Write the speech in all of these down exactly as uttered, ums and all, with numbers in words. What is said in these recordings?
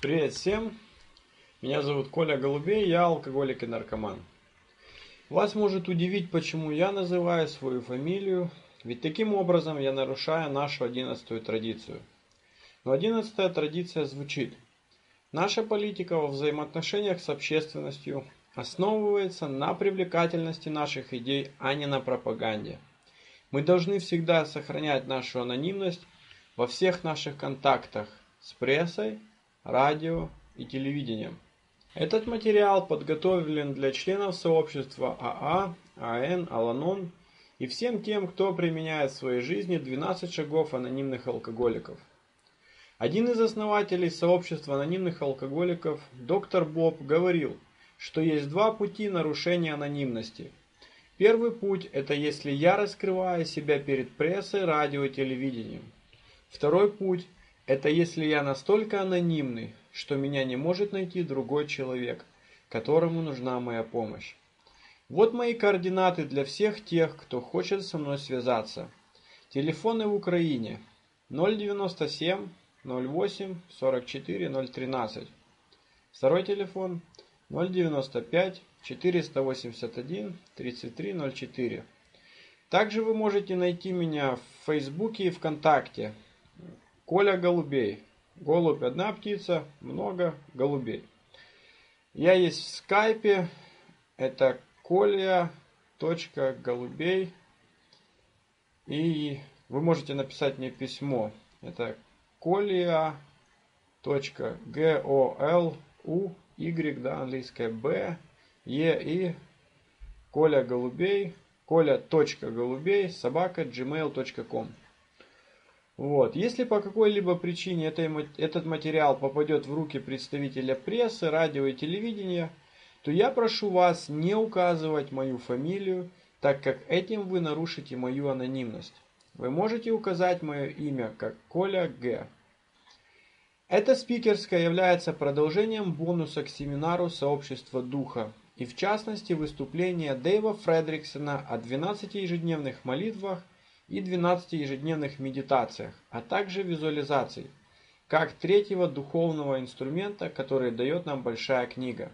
Привет всем! Меня зовут Коля Голубей, я алкоголик и наркоман. Вас может удивить, почему я называю свою фамилию, ведь таким образом я нарушаю нашу одиннадцатую традицию. Но одиннадцатая традиция звучит: наша политика во взаимоотношениях с общественностью основывается на привлекательности наших идей, а не на пропаганде. Мы должны всегда сохранять нашу анонимность во всех наших контактах с прессой, радио и телевидением. Этот материал подготовлен для членов сообщества АА, АН, Аланон и всем тем, кто применяет в своей жизни двенадцать шагов анонимных алкоголиков. Один из основателей сообщества анонимных алкоголиков, доктор Боб, говорил, что есть два пути нарушения анонимности. Первый путь – это если я раскрываю себя перед прессой, радио и телевидением. Второй путь – это если я настолько анонимный, что меня не может найти другой человек, которому нужна моя помощь. Вот мои координаты для всех тех, кто хочет со мной связаться. Телефоны в Украине ноль девяносто семь ноль восемь сорок четыре ноль тринадцать. Второй телефон ноль девяносто пять четыреста восемьдесят один тридцать три ноль четыре. Также вы можете найти меня в Фейсбуке и ВКонтакте. Коля Голубей. Голубь одна птица, много голубей. Я есть в скайпе. Это коля.голубей. И вы можете написать мне письмо. Это коля.голуy, да, английское Б, Е, И, Коля Голубей, коля.голубей, собака, джимейл точка ком. Вот. Если по какой-либо причине этот материал попадет в руки представителя прессы, радио и телевидения, то я прошу вас не указывать мою фамилию, так как этим вы нарушите мою анонимность. Вы можете указать мое имя как Коля Г. Эта спикерская является продолжением бонуса к семинару «Сообщество духа», и в частности выступления Дэйва Фредриксона о двенадцати ежедневных молитвах и двенадцати ежедневных медитациях, а также визуализаций, как третьего духовного инструмента, который дает нам большая книга.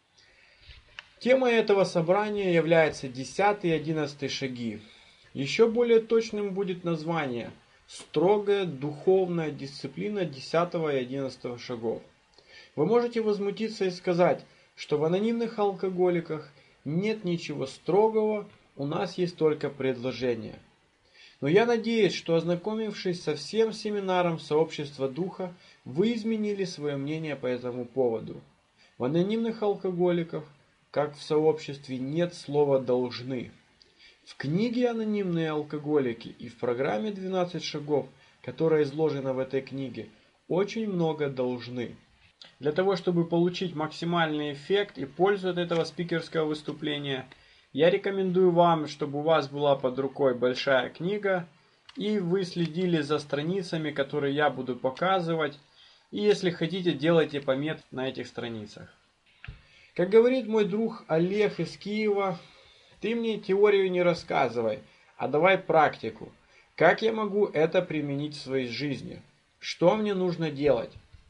Темой этого собрания является десятый и одиннадцатый шаги. Еще более точным будет название «Строгая духовная дисциплина десятого и одиннадцатого шагов». Вы можете возмутиться и сказать, что в анонимных алкоголиках нет ничего строгого, у нас есть только предложения. Но я надеюсь, что, ознакомившись со всем семинаром Сообщества Духа, вы изменили свое мнение по этому поводу. В анонимных алкоголиках, как в сообществе, нет слова «должны». В книге «Анонимные алкоголики» и в программе двенадцать шагов, которая изложена в этой книге, очень много «должны». Для того, чтобы получить максимальный эффект и пользу от этого спикерского выступления, я рекомендую вам, чтобы у вас была под рукой большая книга, и вы следили за страницами, которые я буду показывать, и если хотите, делайте пометки на этих страницах. Как говорит мой друг Олег из Киева, ты мне теорию не рассказывай, а давай практику. Как я могу это применить в своей жизни? Что мне нужно делать?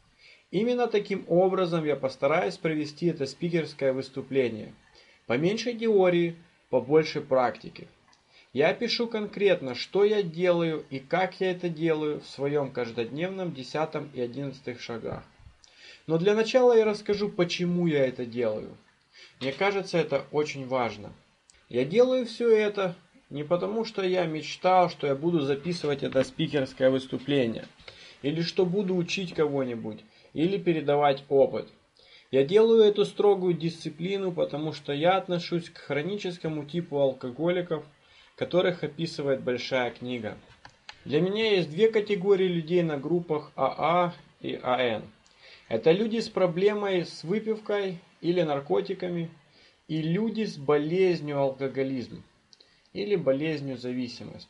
Именно таким образом я постараюсь провести это спикерское выступление. Поменьше теории, побольше практики. Я опишу конкретно, что я делаю и как я это делаю в своем каждодневном десятом и одиннадцатых шагах. Но для начала я расскажу, почему я это делаю. Мне кажется, это очень важно. Я делаю все это не потому, что я мечтал, что я буду записывать это спикерское выступление, или что буду учить кого-нибудь, или передавать опыт. Я делаю эту строгую дисциплину, потому что я отношусь к хроническому типу алкоголиков, которых описывает большая книга. Для меня есть две категории людей на группах АА и АН. Это люди с проблемой с выпивкой или наркотиками, и люди с болезнью алкоголизм или болезнью зависимость.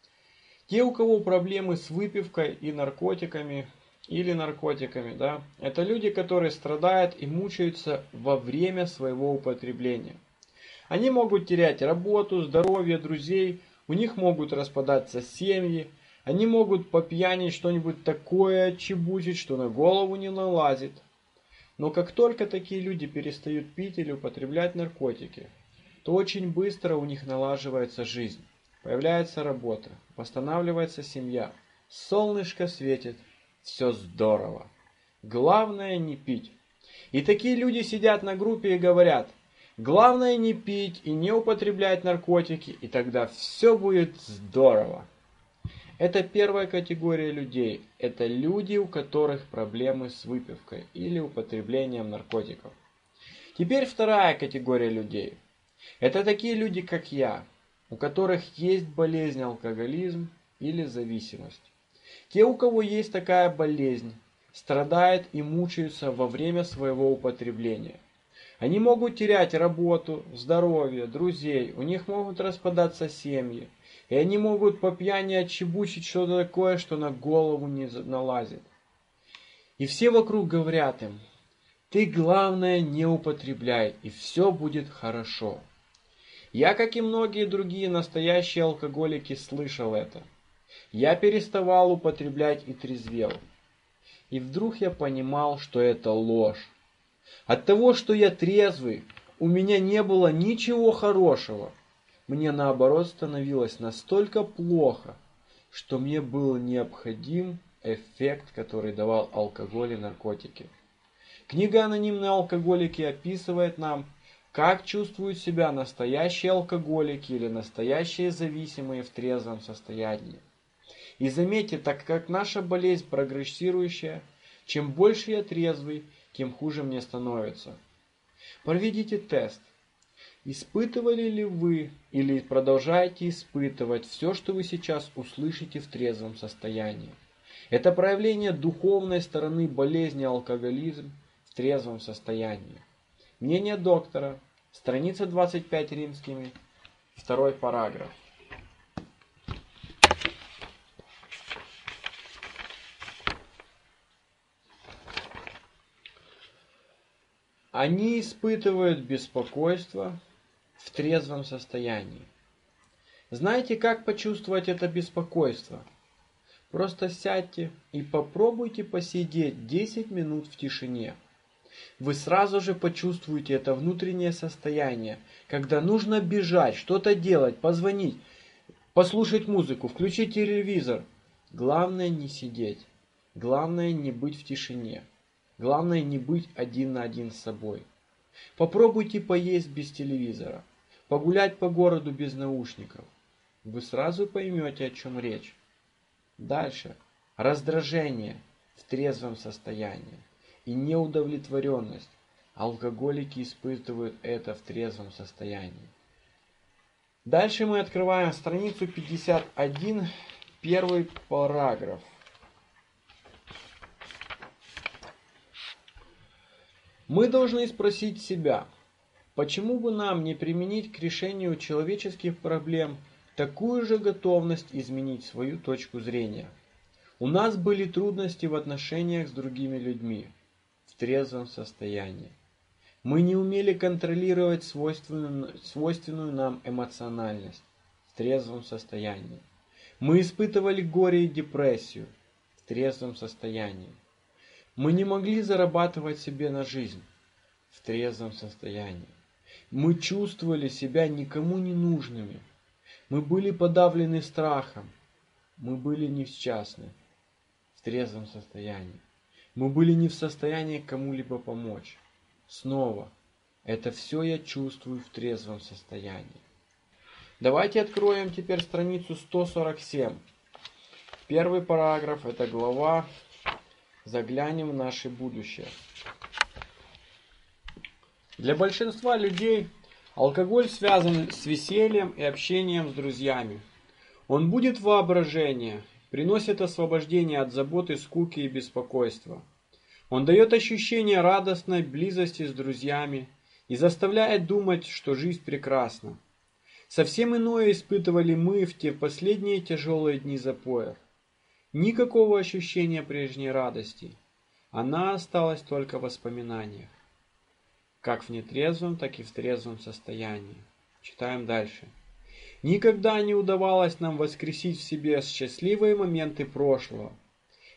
Те, у кого проблемы с выпивкой и наркотиками, или наркотиками, да, это люди, которые страдают и мучаются во время своего употребления. Они могут терять работу, здоровье, друзей, у них могут распадаться семьи, они могут по пьяни что-нибудь такое отчебучить, что на голову не налазит. Но как только такие люди перестают пить или употреблять наркотики, то очень быстро у них налаживается жизнь, появляется работа, восстанавливается семья, солнышко светит, все здорово. Главное не пить. И такие люди сидят на группе и говорят: главное не пить и не употреблять наркотики, и тогда все будет здорово. Это первая категория людей. Это люди, у которых проблемы с выпивкой или употреблением наркотиков. Теперь вторая категория людей. Это такие люди, как я, у которых есть болезнь алкоголизм или зависимость. Те, у кого есть такая болезнь, страдают и мучаются во время своего употребления. Они могут терять работу, здоровье, друзей, у них могут распадаться семьи, и они могут по пьяни отчебучить что-то такое, что на голову не налазит. И все вокруг говорят им: ты, главное, не употребляй, и все будет хорошо. Я, как и многие другие настоящие алкоголики, слышал это. Я переставал употреблять и трезвел. И вдруг я понимал, что это ложь. От того, что я трезвый, у меня не было ничего хорошего. Мне наоборот становилось настолько плохо, что мне был необходим эффект, который давал алкоголь и наркотики. Книга «Анонимные алкоголики» описывает нам, как чувствуют себя настоящие алкоголики или настоящие зависимые в трезвом состоянии. И заметьте, так как наша болезнь прогрессирующая, чем больше я трезвый, тем хуже мне становится. Проведите тест. Испытывали ли вы или продолжаете испытывать все, что вы сейчас услышите в трезвом состоянии? Это проявление духовной стороны болезни алкоголизм в трезвом состоянии. Мнение доктора, страница двадцать пять римскими, второй параграф. Они испытывают беспокойство в трезвом состоянии. Знаете, как почувствовать это беспокойство? Просто сядьте и попробуйте посидеть десять минут в тишине. Вы сразу же почувствуете это внутреннее состояние, когда нужно бежать, что-то делать, позвонить, послушать музыку, включить телевизор. Главное не сидеть, главное не быть в тишине, главное не быть один на один с собой. Попробуйте поесть без телевизора, погулять по городу без наушников. Вы сразу поймете, о чем речь. Дальше. Раздражение в трезвом состоянии и неудовлетворенность. Алкоголики испытывают это в трезвом состоянии. Дальше мы открываем страницу пятьдесят один, первый параграф. Мы должны спросить себя, почему бы нам не применить к решению человеческих проблем такую же готовность изменить свою точку зрения. У нас были трудности в отношениях с другими людьми в трезвом состоянии. Мы не умели контролировать свойственную, свойственную нам эмоциональность в трезвом состоянии. Мы испытывали горе и депрессию в трезвом состоянии. Мы не могли зарабатывать себе на жизнь в трезвом состоянии. Мы чувствовали себя никому не нужными. Мы были подавлены страхом. Мы были несчастны в трезвом состоянии. Мы были не в состоянии кому-либо помочь. Снова, это все я чувствую в трезвом состоянии. Давайте откроем теперь страницу сто сорок семь. Первый параграф, это глава «Заглянем в наше будущее». Для большинства людей алкоголь связан с весельем и общением с друзьями. Он будет воображение, приносит освобождение от заботы, скуки и беспокойства. Он дает ощущение радостной близости с друзьями и заставляет думать, что жизнь прекрасна. Совсем иное испытывали мы в те последние тяжелые дни запоев. Никакого ощущения прежней радости. Она осталась только в воспоминаниях. Как в нетрезвом, так и в трезвом состоянии. Читаем дальше. Никогда не удавалось нам воскресить в себе счастливые моменты прошлого.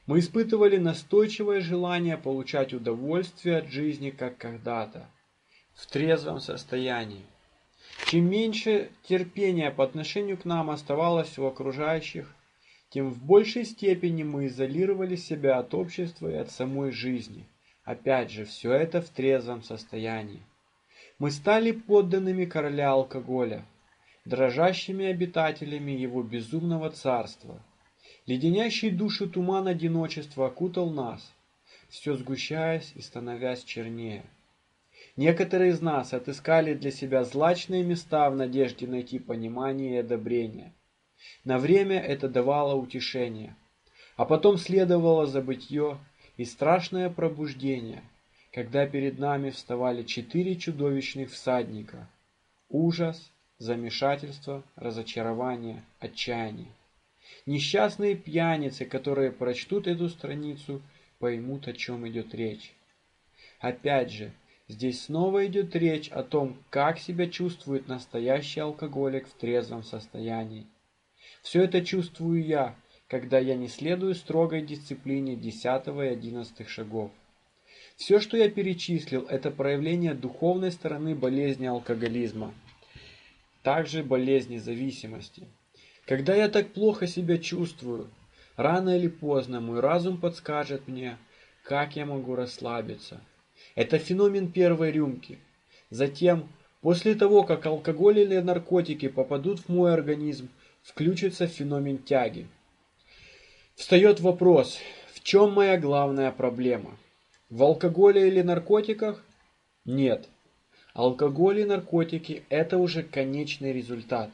Мы испытывали настойчивое желание получать удовольствие от жизни, как когда-то, в трезвом состоянии. Чем меньше терпения по отношению к нам оставалось у окружающих, тем в большей степени мы изолировали себя от общества и от самой жизни. Опять же, все это в трезвом состоянии. Мы стали подданными короля алкоголя, дрожащими обитателями его безумного царства. Леденящий душу туман одиночества окутал нас, все сгущаясь и становясь чернее. Некоторые из нас отыскали для себя злачные места в надежде найти понимание и одобрение. На время это давало утешение, а потом следовало забытье и страшное пробуждение, когда перед нами вставали четыре чудовищных всадника: ужас, замешательство, разочарование, отчаяние. Несчастные пьяницы, которые прочтут эту страницу, поймут, о чем идет речь. Опять же, здесь снова идет речь о том, как себя чувствует настоящий алкоголик в трезвом состоянии. Все это чувствую я, когда я не следую строгой дисциплине десятого и одиннадцатых шагов. Все, что я перечислил, это проявление духовной стороны болезни алкоголизма, также болезни зависимости. Когда я так плохо себя чувствую, рано или поздно мой разум подскажет мне, как я могу расслабиться. Это феномен первой рюмки. Затем, после того, как алкоголь или наркотики попадут в мой организм, включится феномен тяги. Встает вопрос, в чем моя главная проблема? В алкоголе или наркотиках? Нет. Алкоголь и наркотики – это уже конечный результат.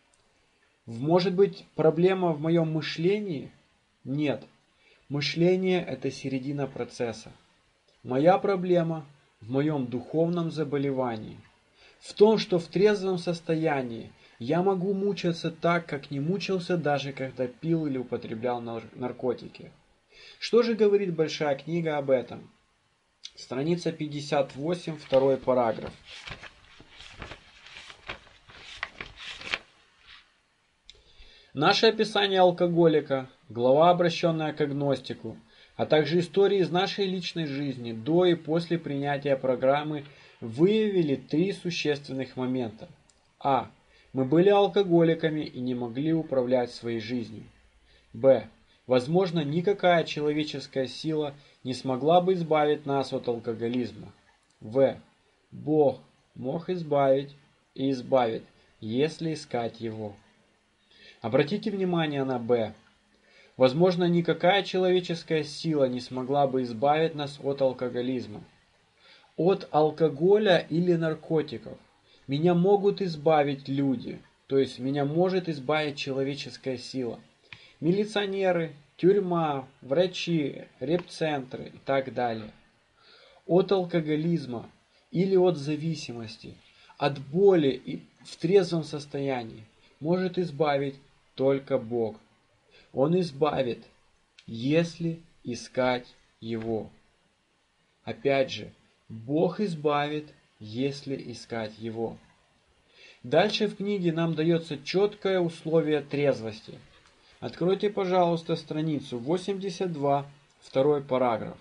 Может быть, проблема в моем мышлении? Нет. Мышление – это середина процесса. Моя проблема в моем духовном заболевании. В том, что в трезвом состоянии я могу мучиться так, как не мучился даже когда пил или употреблял наркотики. Что же говорит большая книга об этом? Страница пятьдесят восемь, второй параграф. Наше описание алкоголика, глава, обращенная к агностику, а также истории из нашей личной жизни до и после принятия программы выявили три существенных момента. А. Мы были алкоголиками и не могли управлять своей жизнью. Б. Возможно, никакая человеческая сила не смогла бы избавить нас от алкоголизма. В. Бог мог избавить и избавит, если искать Его. Обратите внимание на Б. Возможно, никакая человеческая сила не смогла бы избавить нас от алкоголизма. От алкоголя или наркотиков меня могут избавить люди, то есть меня может избавить человеческая сила. Милиционеры, тюрьма, врачи, репцентры и так далее. От алкоголизма или от зависимости, от боли и в трезвом состоянии может избавить только Бог. Он избавит, если искать Его. Опять же, Бог избавит, если искать Его. Дальше в книге нам дается четкое условие трезвости. Откройте, пожалуйста, страницу восемьдесят два, второй параграф.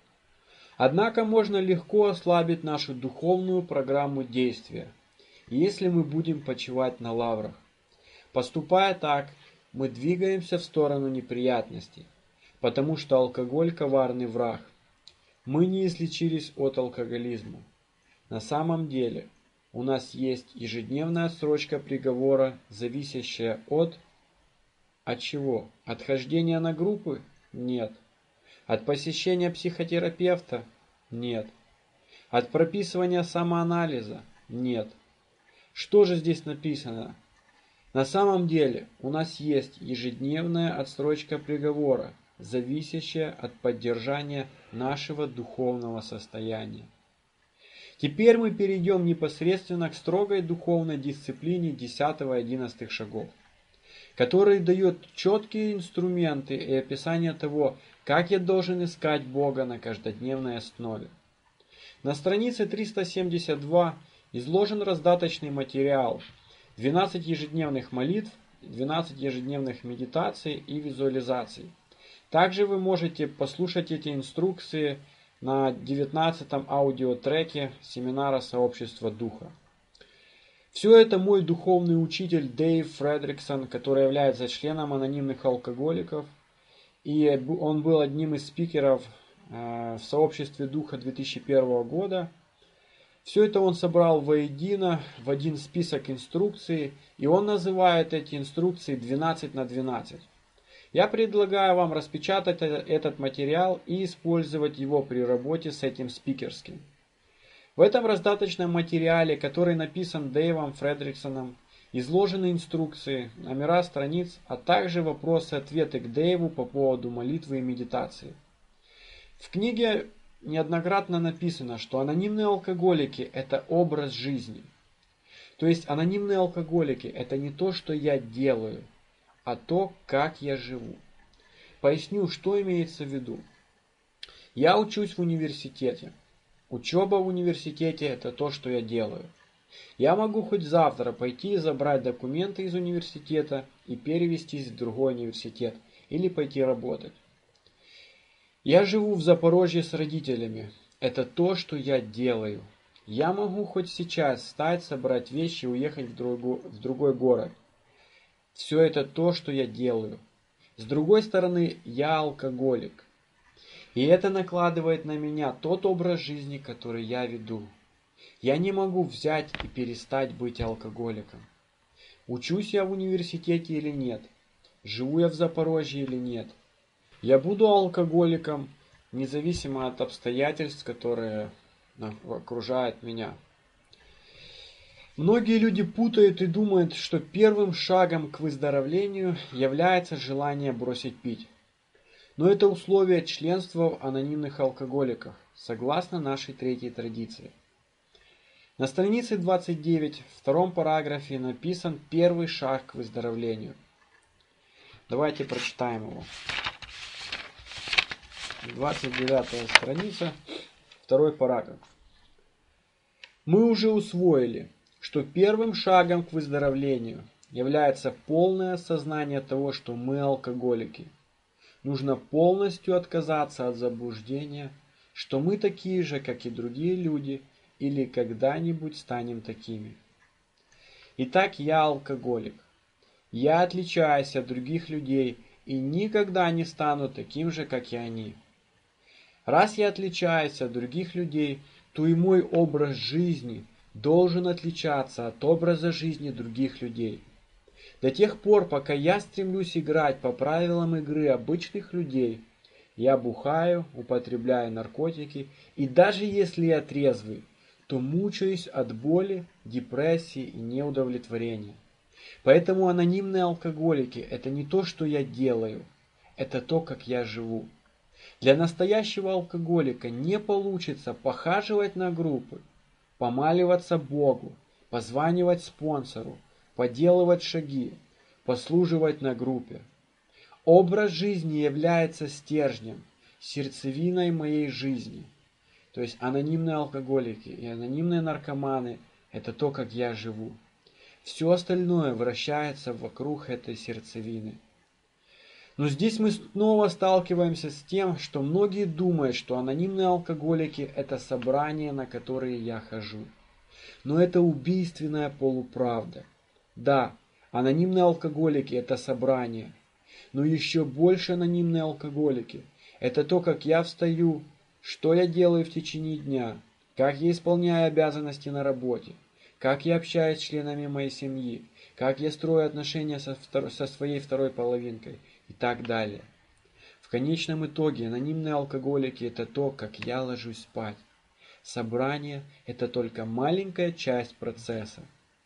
Однако можно легко ослабить нашу духовную программу действия, если мы будем почивать на лаврах. Поступая так, мы двигаемся в сторону неприятностей, потому что алкоголь – коварный враг. Мы не излечились от алкоголизма. На самом деле, у нас есть ежедневная отсрочка приговора, зависящая от... От чего? От хождения на группы? Нет. От посещения психотерапевта? Нет. От прописывания самоанализа? Нет. Что же здесь написано? На самом деле у нас есть ежедневная отсрочка приговора, зависящая от поддержания нашего духовного состояния. Теперь мы перейдем непосредственно к строгой духовной дисциплине десятого и одиннадцатых шагов, который дает четкие инструменты и описание того, как я должен искать Бога на каждодневной основе. На странице триста семьдесят два изложен раздаточный материал, двенадцать ежедневных молитв, двенадцать ежедневных медитаций и визуализаций. Также вы можете послушать эти инструкции на девятнадцатом аудиотреке семинара Сообщества Духа. Все это мой духовный учитель Дэйв Фредриксон, который является членом анонимных алкоголиков. И он был одним из спикеров в Сообществе Духа две тысячи первого года. Все это он собрал воедино, в один список инструкций, и он называет эти инструкции двенадцать на двенадцать. Я предлагаю вам распечатать этот материал и использовать его при работе с этим спикерским. В этом раздаточном материале, который написан Дэйвом Фредриксоном, изложены инструкции, номера страниц, а также вопросы-ответы к Дэйву по поводу молитвы и медитации. В книге неоднократно написано, что анонимные алкоголики – это образ жизни. То есть анонимные алкоголики – это не то, что я делаю, а то, как я живу. Поясню, что имеется в виду. Я учусь в университете. Учеба в университете – это то, что я делаю. Я могу хоть завтра пойти и забрать документы из университета и перевестись в другой университет или пойти работать. Я живу в Запорожье с родителями. Это то, что я делаю. Я могу хоть сейчас встать, собрать вещи и уехать в другой, в другой город. Все это то, что я делаю. С другой стороны, я алкоголик. И это накладывает на меня тот образ жизни, который я веду. Я не могу взять и перестать быть алкоголиком. Учусь я в университете или нет? Живу я в Запорожье или нет? Я буду алкоголиком, независимо от обстоятельств, которые окружают меня. Многие люди путают и думают, что первым шагом к выздоровлению является желание бросить пить. Но это условие членства в анонимных алкоголиках, согласно нашей третьей традиции. На странице двадцать девять, в втором параграфе написан первый шаг к выздоровлению. Давайте прочитаем его. двадцать девятая страница, второй параграф. Мы уже усвоили, что первым шагом к выздоровлению является полное осознание того, что мы алкоголики. Нужно полностью отказаться от заблуждения, что мы такие же, как и другие люди, или когда-нибудь станем такими. Итак, я алкоголик. Я отличаюсь от других людей и никогда не стану таким же, как и они. Раз я отличаюсь от других людей, то и мой образ жизни должен отличаться от образа жизни других людей. До тех пор, пока я стремлюсь играть по правилам игры обычных людей, я бухаю, употребляю наркотики, и даже если я трезвый, то мучаюсь от боли, депрессии и неудовлетворения. Поэтому анонимные алкоголики – это не то, что я делаю, это то, как я живу. Для настоящего алкоголика не получится похаживать на группы, помаливаться Богу, позванивать спонсору, поделывать шаги, послуживать на группе. Образ жизни является стержнем, сердцевиной моей жизни. То есть анонимные алкоголики и анонимные наркоманы – это то, как я живу. Все остальное вращается вокруг этой сердцевины. Но здесь мы снова сталкиваемся с тем, что многие думают, что анонимные алкоголики – это собрания, на которые я хожу. Но это убийственная полуправда. Да, анонимные алкоголики – это собрание. Но еще больше анонимные алкоголики – это то, как я встаю, что я делаю в течение дня, как я исполняю обязанности на работе, как я общаюсь с членами моей семьи, как я строю отношения со, втор... со своей второй половинкой и так далее. В конечном итоге анонимные алкоголики – это то, как я ложусь спать. Собрание – это только маленькая часть процесса.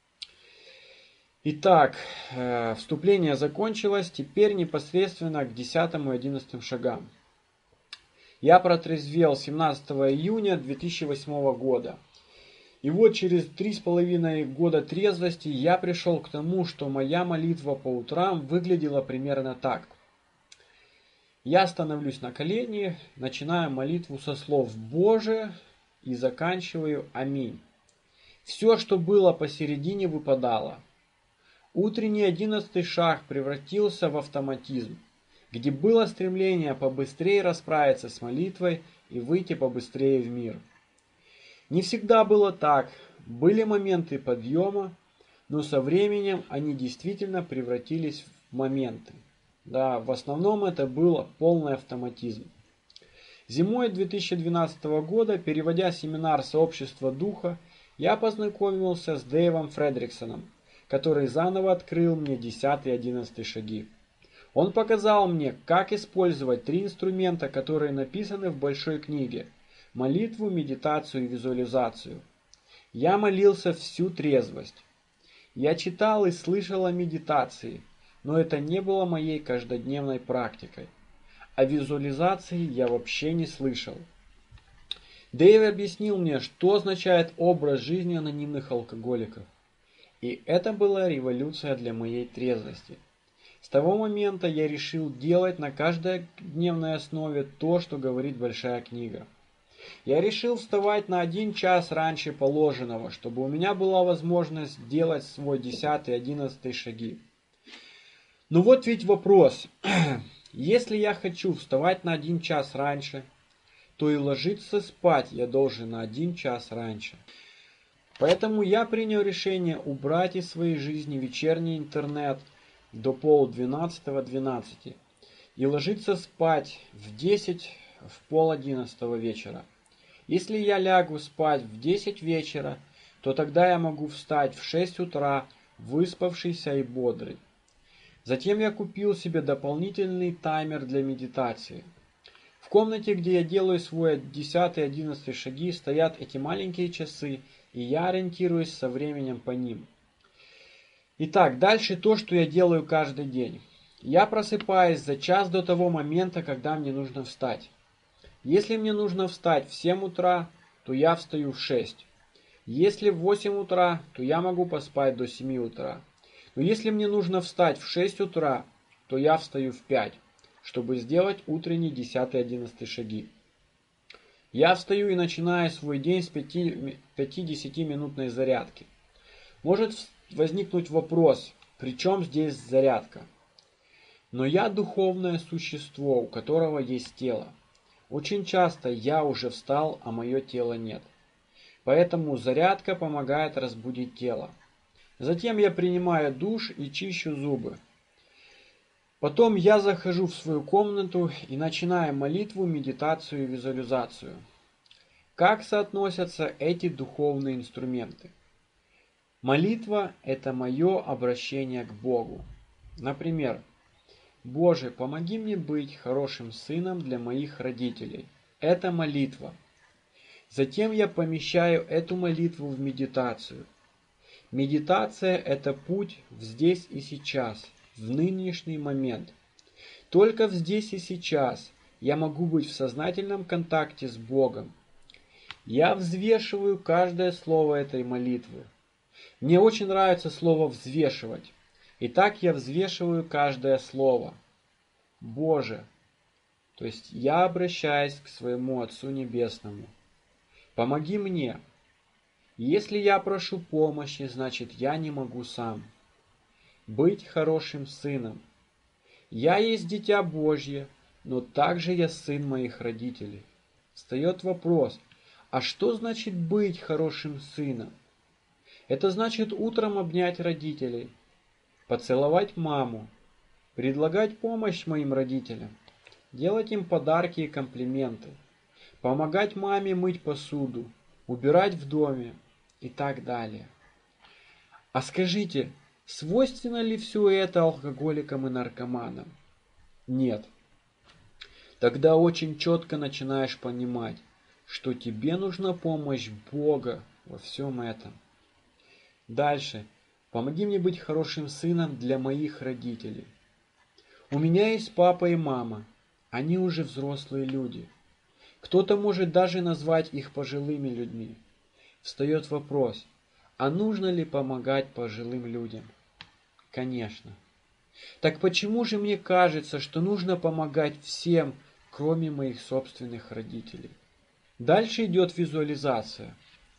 Итак, э, вступление закончилось, теперь непосредственно к десятому и одиннадцатым шагам. Я протрезвел семнадцатого июня две тысячи восьмого года. И вот через три с половиной года трезвости я пришел к тому, что моя молитва по утрам выглядела примерно так. Я становлюсь на колени, начинаю молитву со слов «Боже» и заканчиваю «Аминь». Все, что было посередине, выпадало. Утренний одиннадцатый шаг превратился в автоматизм. где было стремление побыстрее расправиться с молитвой и выйти побыстрее в мир. Не всегда было так, были моменты подъема, но со временем они действительно превратились в моменты. Да, в основном это был полный автоматизм. Зимой две тысячи двенадцатого года, переводя семинар «Сообщество Духа», я познакомился с Дэйвом Фредриксоном, который заново открыл мне десятый и одиннадцатый шаги. Он показал мне, как использовать три инструмента, которые написаны в большой книге – молитву, медитацию и визуализацию. Я молился всю трезвость. Я читал и слышал о медитации, но это не было моей каждодневной практикой. О визуализации я вообще не слышал. Дэйв объяснил мне, что означает образ жизни анонимных алкоголиков. И это была революция для моей трезвости. С того момента я решил делать на каждодневной основе то, что говорит большая книга. Я решил вставать на один час раньше положенного, чтобы у меня была возможность делать свой десятый и одиннадцатый шаги. Ну вот ведь вопрос. Если я хочу вставать на один час раньше, то и ложиться спать я должен на один час раньше. Поэтому я принял решение убрать из своей жизни вечерний интернет до полдвенадцатого двенадцати и ложиться спать в десять, в пол одиннадцатого вечера. Если я лягу спать в десять вечера, то тогда я могу встать в шесть утра, выспавшийся и бодрый. Затем я купил себе дополнительный таймер для медитации. В комнате, где я делаю свой десятый и одиннадцатый шаги, стоят эти маленькие часы, и я ориентируюсь со временем по ним. Итак, дальше то, что я делаю каждый день. Я просыпаюсь за час до того момента, когда мне нужно встать. Если мне нужно встать в семь утра, то я встаю в шесть. Если в восемь утра, то я могу поспать до семи утра. Но если мне нужно встать в шесть утра, то я встаю в пять, чтобы сделать утренний десятый и одиннадцатый шаги. Я встаю и начинаю свой день с пяти-десятиминутной зарядки. Может возникнуть вопрос, при чем здесь зарядка? Но я духовное существо, у которого есть тело. Очень часто я уже встал, а мое тело нет. Поэтому зарядка помогает разбудить тело. Затем я принимаю душ и чищу зубы. Потом я захожу в свою комнату и начинаю молитву, медитацию и визуализацию. Как соотносятся эти духовные инструменты? Молитва – это мое обращение к Богу. Например, «Боже, помоги мне быть хорошим сыном для моих родителей». Это молитва. Затем я помещаю эту молитву в медитацию. Медитация – это путь в здесь и сейчас, в нынешний момент. Только в здесь и сейчас я могу быть в сознательном контакте с Богом. Я взвешиваю каждое слово этой молитвы. Мне очень нравится слово «взвешивать». Итак, я взвешиваю каждое слово. Боже, то есть я обращаюсь к своему Отцу Небесному. Помоги мне. Если я прошу помощи, значит я не могу сам. Быть хорошим сыном. Я есть дитя Божье, но также я сын моих родителей. Встает вопрос, а что значит быть хорошим сыном? Это значит утром обнять родителей, поцеловать маму, предлагать помощь моим родителям, делать им подарки и комплименты, помогать маме мыть посуду, убирать в доме и так далее. А скажите, свойственно ли все это алкоголикам и наркоманам? Нет. Тогда очень четко начинаешь понимать, что тебе нужна помощь Бога во всем этом. Дальше. Помоги мне быть хорошим сыном для моих родителей. У меня есть папа и мама. Они уже взрослые люди. Кто-то может даже назвать их пожилыми людьми. Встает вопрос, а нужно ли помогать пожилым людям? Конечно. Так почему же мне кажется, что нужно помогать всем, кроме моих собственных родителей? Дальше идет визуализация.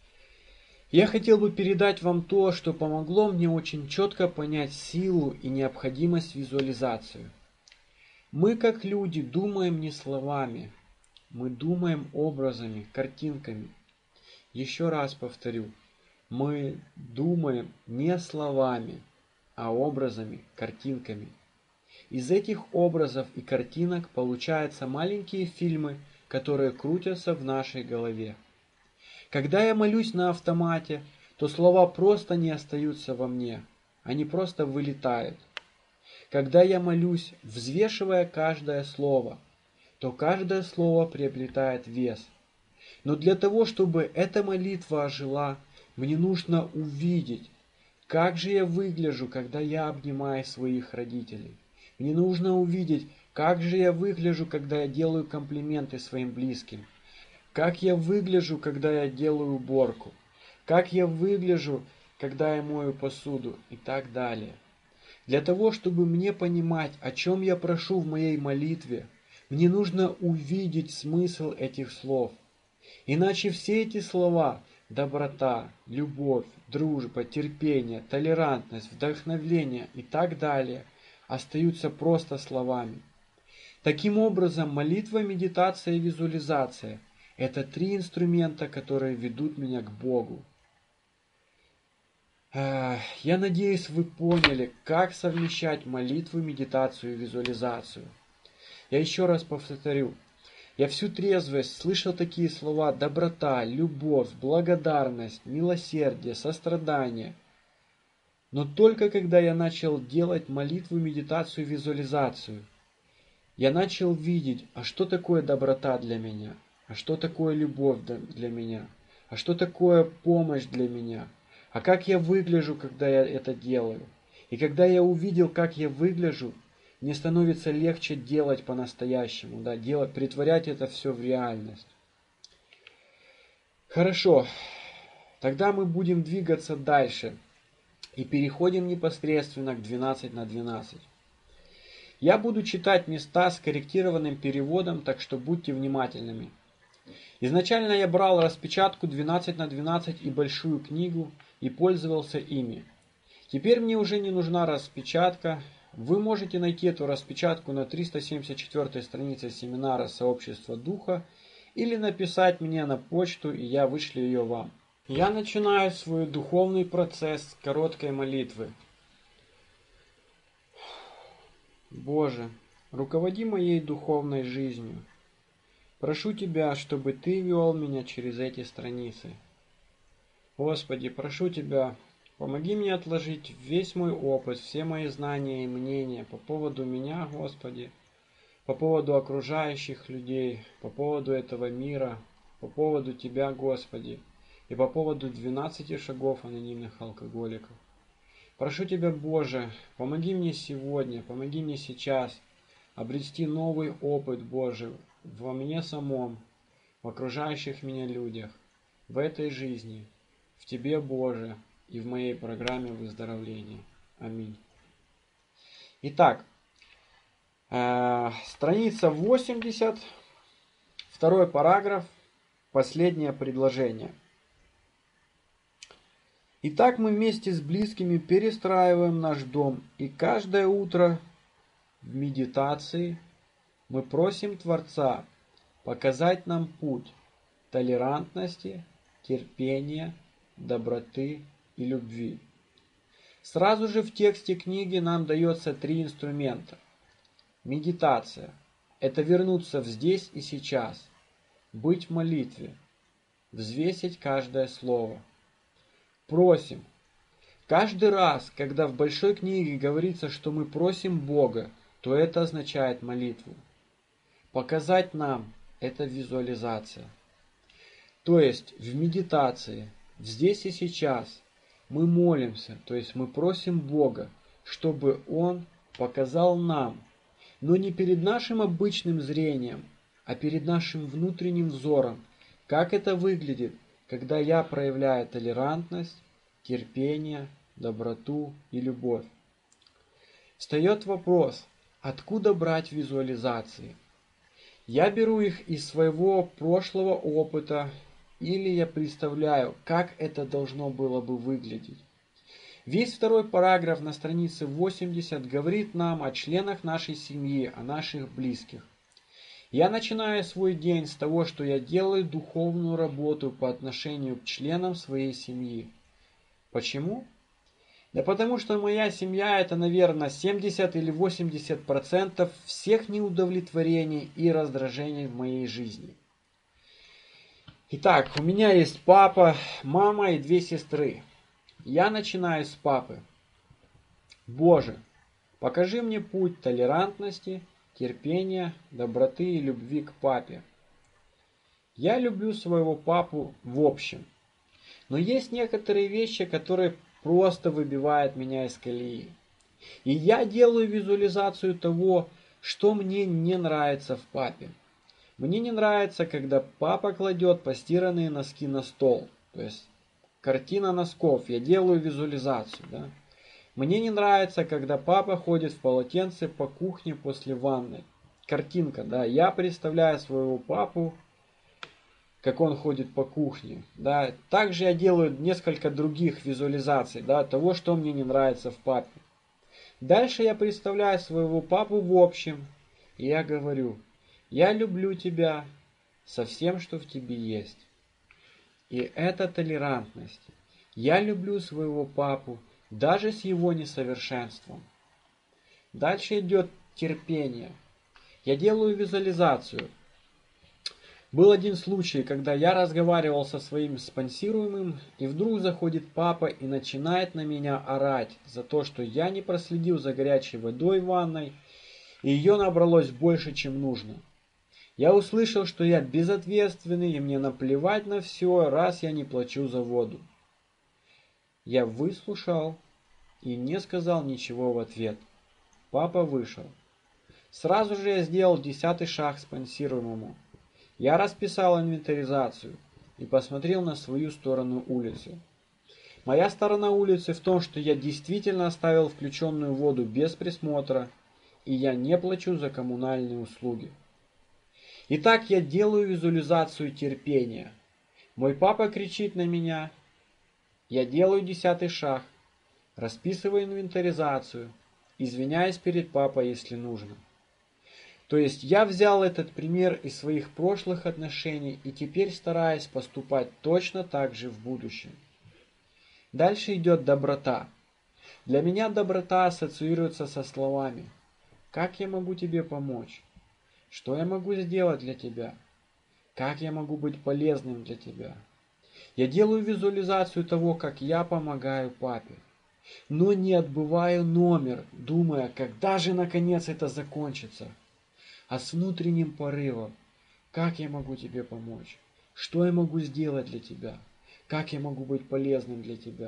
Я хотел бы передать вам то, что помогло мне очень четко понять силу и необходимость визуализации. Мы, как люди, думаем не словами, мы думаем образами, картинками. Еще раз повторю, мы думаем не словами, а образами, картинками. Из этих образов и картинок получаются маленькие фильмы, которые крутятся в нашей голове. Когда я молюсь на автомате, то слова просто не остаются во мне, они просто вылетают. Когда я молюсь, взвешивая каждое слово, то каждое слово приобретает вес. Но для того, чтобы эта молитва ожила, мне нужно увидеть, как же я выгляжу, когда я обнимаю своих родителей. Мне нужно увидеть, как же я выгляжу, когда я делаю комплименты своим близким. Как я выгляжу, когда я делаю уборку. Как я выгляжу, когда я мою посуду и так далее. Для того, чтобы мне понимать, о чем я прошу в моей молитве, мне нужно увидеть смысл этих слов. Иначе все эти слова – доброта, любовь, дружба, терпение, толерантность, вдохновение и так далее – остаются просто словами. Таким образом, молитва, медитация и визуализация – это три инструмента, которые ведут меня к Богу. Я надеюсь, вы поняли, как совмещать молитву, медитацию и визуализацию. Я еще раз повторю. Я всю трезвость слышал такие слова: доброта, любовь, благодарность, милосердие, сострадание. Но только когда я начал делать молитву, медитацию, визуализацию, я начал видеть, а что такое доброта для меня, а что такое любовь для меня, а что такое помощь для меня, а как я выгляжу, когда я это делаю. И когда я увидел, как я выгляжу, мне становится легче делать по-настоящему, да, делать, притворять это все в реальность. Хорошо, тогда мы будем двигаться дальше и переходим непосредственно к двенадцать на двенадцать. Я буду читать места с корректированным переводом, так что будьте внимательными. Изначально я брал распечатку двенадцать на двенадцать и большую книгу и пользовался ими. Теперь мне уже не нужна распечатка. Вы можете найти эту распечатку на триста семьдесят четвёртой странице семинара «Сообщество Духа» или написать мне на почту, и я вышлю ее вам. Я начинаю свой духовный процесс с короткой молитвы. Боже, руководи моей духовной жизнью. Прошу Тебя, чтобы Ты вел меня через эти страницы. Господи, прошу Тебя, помоги мне отложить весь мой опыт, все мои знания и мнения по поводу меня, Господи, по поводу окружающих людей, по поводу этого мира, по поводу Тебя, Господи, и по поводу двенадцати шагов анонимных алкоголиков. Прошу Тебя, Боже, помоги мне сегодня, помоги мне сейчас обрести новый опыт, Боже, во мне самом, в окружающих меня людях, в этой жизни, в Тебе, Боже, и в моей программе выздоровления. Аминь. Итак, э, страница восемьдесят, второй параграф, последнее предложение. Итак, мы вместе с близкими перестраиваем наш дом, и каждое утро в медитации мы просим Творца показать нам путь толерантности, терпения, доброты и любви. Сразу же в тексте книги нам дается три инструмента. Медитация – это вернуться в здесь и сейчас, быть в молитве, взвесить каждое слово. Просим. Каждый раз, когда в большой книге говорится, что мы просим Бога, то это означает молитву. Показать нам – это визуализация. То есть в медитации, здесь и сейчас мы молимся, то есть мы просим Бога, чтобы Он показал нам, но не перед нашим обычным зрением, а перед нашим внутренним взором, как это выглядит, когда я проявляю толерантность, терпение, доброту и любовь. Встает вопрос, откуда брать визуализации? Я беру их из своего прошлого опыта, или я представляю, как это должно было бы выглядеть. Весь второй параграф на странице восемьдесят говорит нам о членах нашей семьи, о наших близких. Я начинаю свой день с того, что я делаю духовную работу по отношению к членам своей семьи. Почему? Да потому что моя семья — это, наверное, семьдесят или восемьдесят процентов всех неудовлетворений и раздражений в моей жизни. Итак, у меня есть папа, мама и две сестры. Я начинаю с папы. Боже, покажи мне путь толерантности, терпения, доброты и любви к папе. Я люблю своего папу в общем, но есть некоторые вещи, которые просто выбивают меня из колеи. И я делаю визуализацию того, что мне не нравится в папе. Мне не нравится, когда папа кладет постиранные носки на стол, то есть картина носков, я делаю визуализацию, да. Мне не нравится, когда папа ходит в полотенце по кухне после ванны. Картинка, да, я представляю своего папу, как он ходит по кухне, да. Также я делаю несколько других визуализаций, да, того, что мне не нравится в папе. Дальше я представляю своего папу в общем, и я говорю: я люблю тебя со всем, что в тебе есть. И это толерантность. Я люблю своего папу даже с его несовершенством. Дальше идет терпение. Я делаю визуализацию. Был один случай, когда я разговаривал со своим спонсируемым, и вдруг заходит папа и начинает на меня орать за то, что я не проследил за горячей водой в ванной, и ее набралось больше, чем нужно. Я услышал, что я безответственный, и мне наплевать на все, раз я не плачу за воду. Я выслушал и не сказал ничего в ответ. Папа вышел. Сразу же я сделал десятый шаг спонсируемому. Я расписал инвентаризацию и посмотрел на свою сторону улицы. Моя сторона улицы в том, что я действительно оставил включенную воду без присмотра, и я не плачу за коммунальные услуги. Итак, я делаю визуализацию терпения. Мой папа кричит на меня. Я делаю десятый шаг, расписываю инвентаризацию, извиняюсь перед папой, если нужно. То есть я взял этот пример из своих прошлых отношений и теперь стараюсь поступать точно так же в будущем. Дальше идет доброта. Для меня доброта ассоциируется со словами: как я могу тебе помочь? Что я могу сделать для тебя? Как я могу быть полезным для тебя? Я делаю визуализацию того, как я помогаю папе, но не отбываю номер, думая, когда же наконец это закончится, а с внутренним порывом: как я могу тебе помочь? Что я могу сделать для тебя? Как я могу быть полезным для тебя?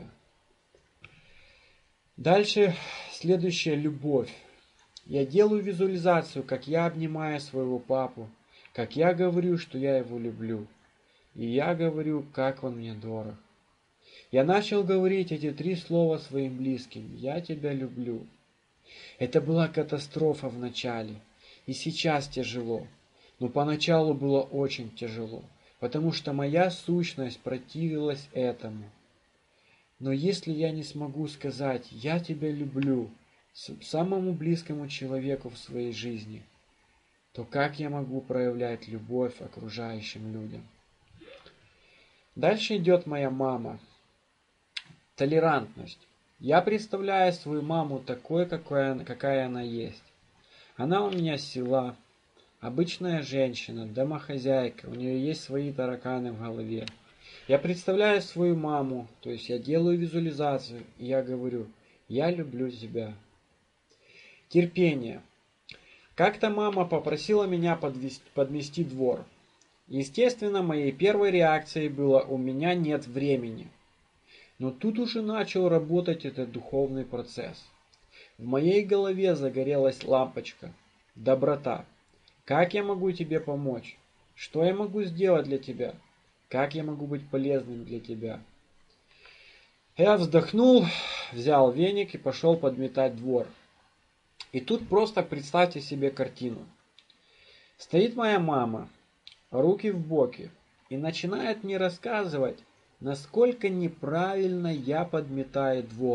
Дальше следующая — любовь. Я делаю визуализацию, как я обнимаю своего папу, как я говорю, что я его люблю. И я говорю, как он мне дорог. Я начал говорить эти три слова своим близким: я тебя люблю. Это была катастрофа в начале, и сейчас тяжело. Но поначалу было очень тяжело, потому что моя сущность противилась этому. Но если я не смогу сказать «я тебя люблю» самому близкому человеку в своей жизни, то как я могу проявлять любовь окружающим людям? Дальше идет моя мама. Толерантность. Я представляю свою маму такой, какая, какая она есть. Она у меня с села, обычная женщина, домохозяйка, у нее есть свои тараканы в голове. Я представляю свою маму, то есть я делаю визуализацию, и я говорю: я люблю тебя. Терпение. Как-то мама попросила меня подвести, подмести двор. Естественно, моей первой реакцией было: у меня нет времени. Но тут уже начал работать этот духовный процесс. В моей голове загорелась лампочка. Доброта. Как я могу тебе помочь? Что я могу сделать для тебя? Как я могу быть полезным для тебя? Я вздохнул, взял веник и пошел подметать двор. И тут просто представьте себе картину. Стоит моя мама, руки в боки, и начинает мне рассказывать, насколько неправильно я подметаю двор.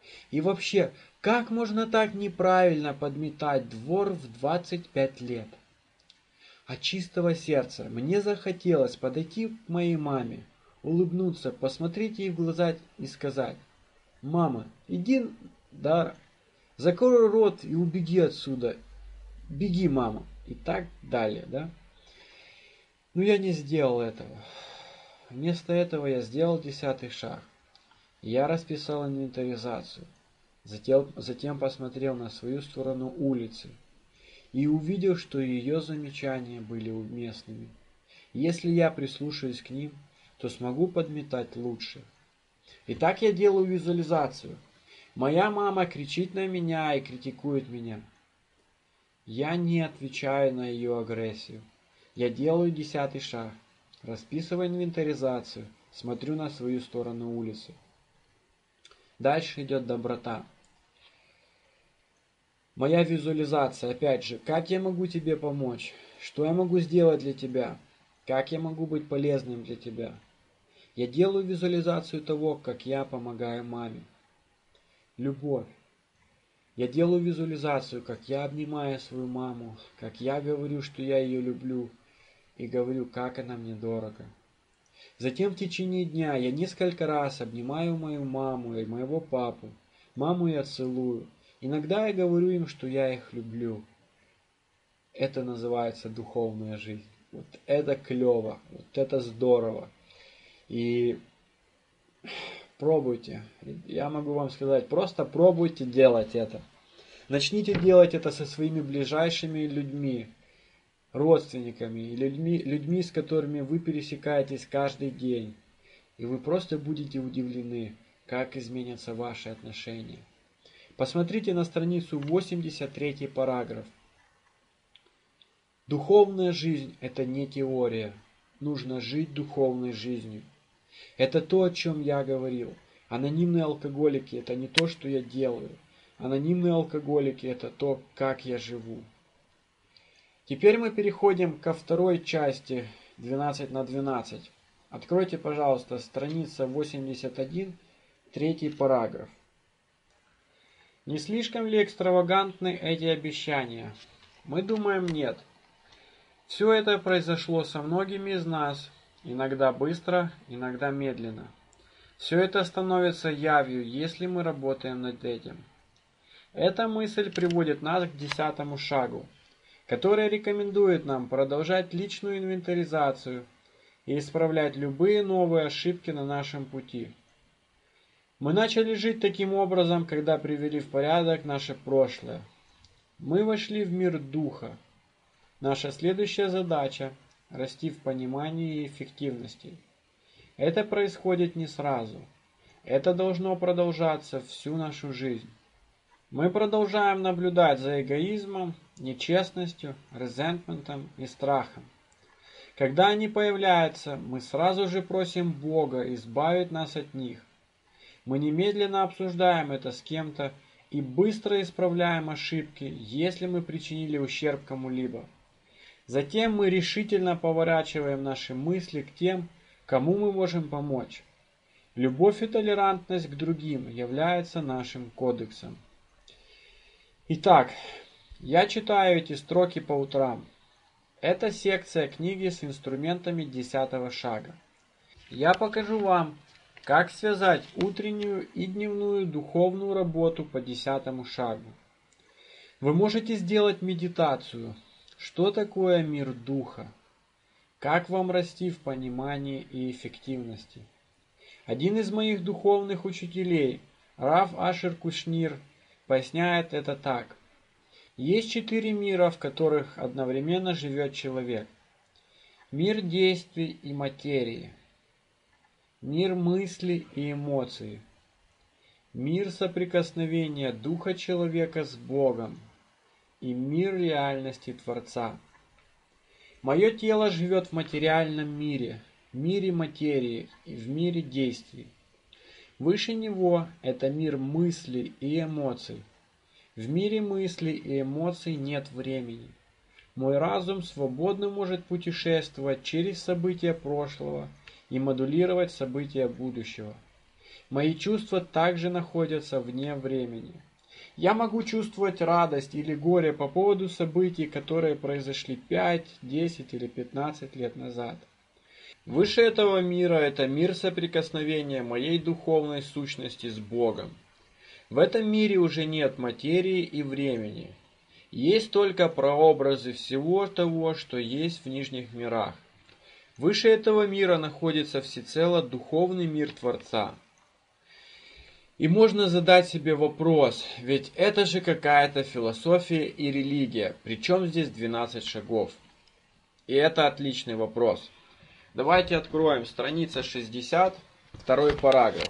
И вообще, как можно так неправильно подметать двор в двадцать пять лет? От чистого сердца мне захотелось подойти к моей маме, улыбнуться, посмотреть ей в глаза и сказать: «Мама, иди, да, закрой рот и убеги отсюда. Беги, мама». И так далее, да? Но я не сделал этого. Вместо этого я сделал десятый шаг. Я расписал инвентаризацию. Затем, затем посмотрел на свою сторону улицы и увидел, что ее замечания были уместными. Если я прислушаюсь к ним, то смогу подметать лучше. Итак, я делаю визуализацию. Моя мама кричит на меня и критикует меня. Я не отвечаю на ее агрессию. Я делаю десятый шаг. Расписываю инвентаризацию. Смотрю на свою сторону улицы. Дальше идет доброта. Моя визуализация, опять же, как я могу тебе помочь? Что я могу сделать для тебя? Как я могу быть полезным для тебя? Я делаю визуализацию того, как я помогаю маме. Любовь. Я делаю визуализацию, как я обнимаю свою маму, как я говорю, что я ее люблю, и говорю, как она мне дорога. Затем в течение дня я несколько раз обнимаю мою маму и моего папу. Маму я целую. Иногда я говорю им, что я их люблю. Это называется духовная жизнь. Вот это клево, вот это здорово. И пробуйте. Я могу вам сказать, просто пробуйте делать это. Начните делать это со своими ближайшими людьми, родственниками, людьми, людьми, с которыми вы пересекаетесь каждый день. И вы просто будете удивлены, как изменятся ваши отношения. Посмотрите на страницу восемьдесят третий параграф. Духовная жизнь – это не теория. Нужно жить духовной жизнью. Это то, о чем я говорил. Анонимные алкоголики – это не то, что я делаю. Анонимные алкоголики – это то, как я живу. Теперь мы переходим ко второй части двенадцать на двенадцать. Откройте, пожалуйста, страница восемьдесят один, третий параграф. Не слишком ли экстравагантны эти обещания? Мы думаем, нет. Все это произошло со многими из нас, иногда быстро, иногда медленно. Все это становится явью, если мы работаем над этим. Эта мысль приводит нас к десятому шагу, который рекомендует нам продолжать личную инвентаризацию и исправлять любые новые ошибки на нашем пути. Мы начали жить таким образом, когда привели в порядок наше прошлое. Мы вошли в мир духа. Наша следующая задача – расти в понимании и эффективности. Это происходит не сразу. Это должно продолжаться всю нашу жизнь. Мы продолжаем наблюдать за эгоизмом, нечестностью, резентментом и страхом. Когда они появляются, мы сразу же просим Бога избавить нас от них. Мы немедленно обсуждаем это с кем-то и быстро исправляем ошибки, если мы причинили ущерб кому-либо. Затем мы решительно поворачиваем наши мысли к тем, кому мы можем помочь. Любовь и толерантность к другим являются нашим кодексом. Итак, я читаю эти строки по утрам. Это секция книги с инструментами десятого шага. Я покажу вам, как связать утреннюю и дневную духовную работу по десятому шагу. Вы можете сделать медитацию. Что такое мир духа? Как вам расти в понимании и эффективности? Один из моих духовных учителей, Рав Ашер Кушнир, поясняет это так. Есть четыре мира, в которых одновременно живет человек. Мир действий и материи. Мир мыслей и эмоций. Мир соприкосновения духа человека с Богом. И мир реальности Творца. Мое тело живет в материальном мире, в мире материи и в мире действий. Выше него это мир мыслей и эмоций. В мире мыслей и эмоций нет времени. Мой разум свободно может путешествовать через события прошлого и модулировать события будущего. Мои чувства также находятся вне времени. Я могу чувствовать радость или горе по поводу событий, которые произошли пять, десять или пятнадцать лет назад. Выше этого мира – это мир соприкосновения моей духовной сущности с Богом. В этом мире уже нет материи и времени. Есть только прообразы всего того, что есть в нижних мирах. Выше этого мира находится всецело духовный мир Творца. И можно задать себе вопрос, ведь это же какая-то философия и религия, причем здесь двенадцать шагов? И это отличный вопрос. Давайте откроем страница шестьдесят, второй параграф.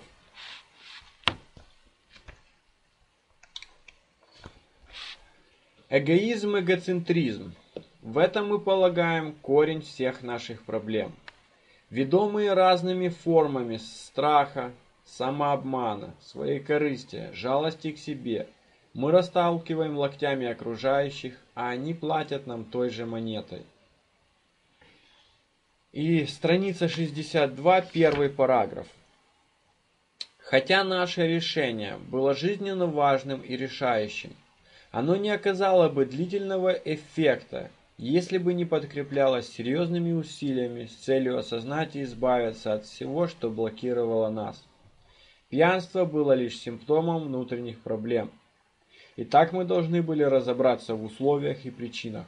Эгоизм, эгоцентризм. В этом мы полагаем корень всех наших проблем. Ведомые разными формами страха, самообмана, своекорыстия, жалости к себе, мы расталкиваем локтями окружающих, а они платят нам той же монетой. И страница шестьдесят два, первый параграф. Хотя наше решение было жизненно важным и решающим, оно не оказало бы длительного эффекта, если бы не подкреплялось серьезными усилиями с целью осознать и избавиться от всего, что блокировало нас. Пьянство было лишь симптомом внутренних проблем. Итак, мы должны были разобраться в условиях и причинах.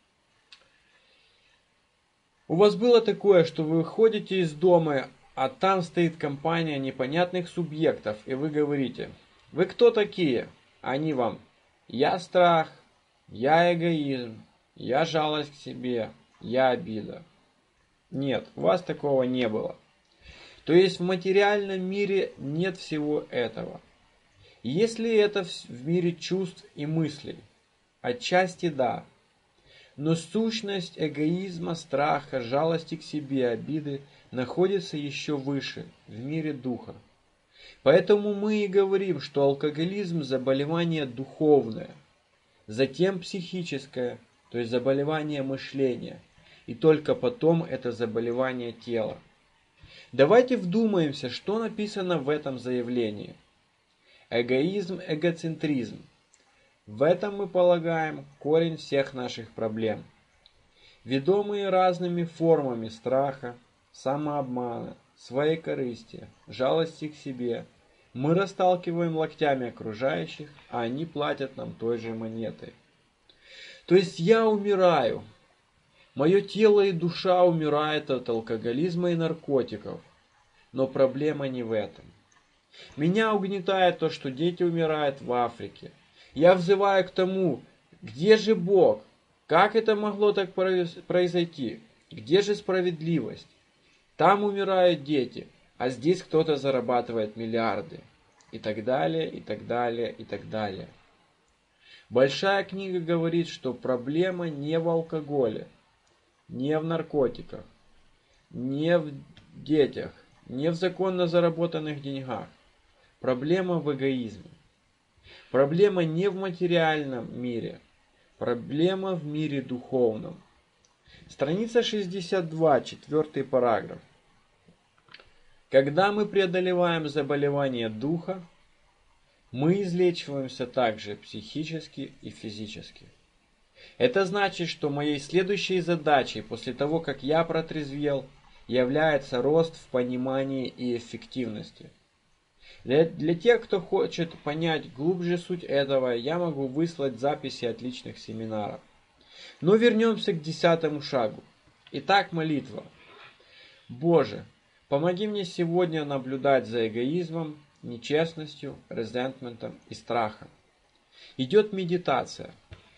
У вас было такое, что вы выходите из дома, а там стоит компания непонятных субъектов, и вы говорите: «Вы кто такие?» Они вам: «Я страх, я эгоизм, я жалость к себе, я обида». Нет, у вас такого не было. То есть в материальном мире нет всего этого. Если это в мире чувств и мыслей, отчасти да. Но сущность эгоизма, страха, жалости к себе, обиды находится еще выше, в мире духа. Поэтому мы и говорим, что алкоголизм – заболевание духовное, затем психическое, то есть заболевание мышления, и только потом это заболевание тела. Давайте вдумаемся, что написано в этом заявлении. Эгоизм, эгоцентризм. В этом мы полагаем корень всех наших проблем. Ведомые разными формами страха, самообмана, своекорыстия, жалости к себе, мы расталкиваем локтями окружающих, а они платят нам той же монетой. То есть я умираю. Мое тело и душа умирают от алкоголизма и наркотиков. Но проблема не в этом. Меня угнетает то, что дети умирают в Африке. Я взываю к тому: где же Бог? Как это могло так произойти? Где же справедливость? Там умирают дети, а здесь кто-то зарабатывает миллиарды. И так далее, и так далее, и так далее. Большая книга говорит, что проблема не в алкоголе, не в наркотиках, не в детях, не в законно заработанных деньгах. Проблема в эгоизме. Проблема не в материальном мире. Проблема в мире духовном. Страница шестьдесят два, четвертый параграф. Когда мы преодолеваем заболевание духа, мы излечиваемся также психически и физически. Это значит, что моей следующей задачей после того, как я протрезвел, является рост в понимании и эффективности. Для, для тех, кто хочет понять глубже суть этого, я могу выслать записи отличных семинаров. Но вернемся к десятому шагу. Итак, молитва. Боже, помоги мне сегодня наблюдать за эгоизмом, нечестностью, резентментом и страхом. Идет медитация.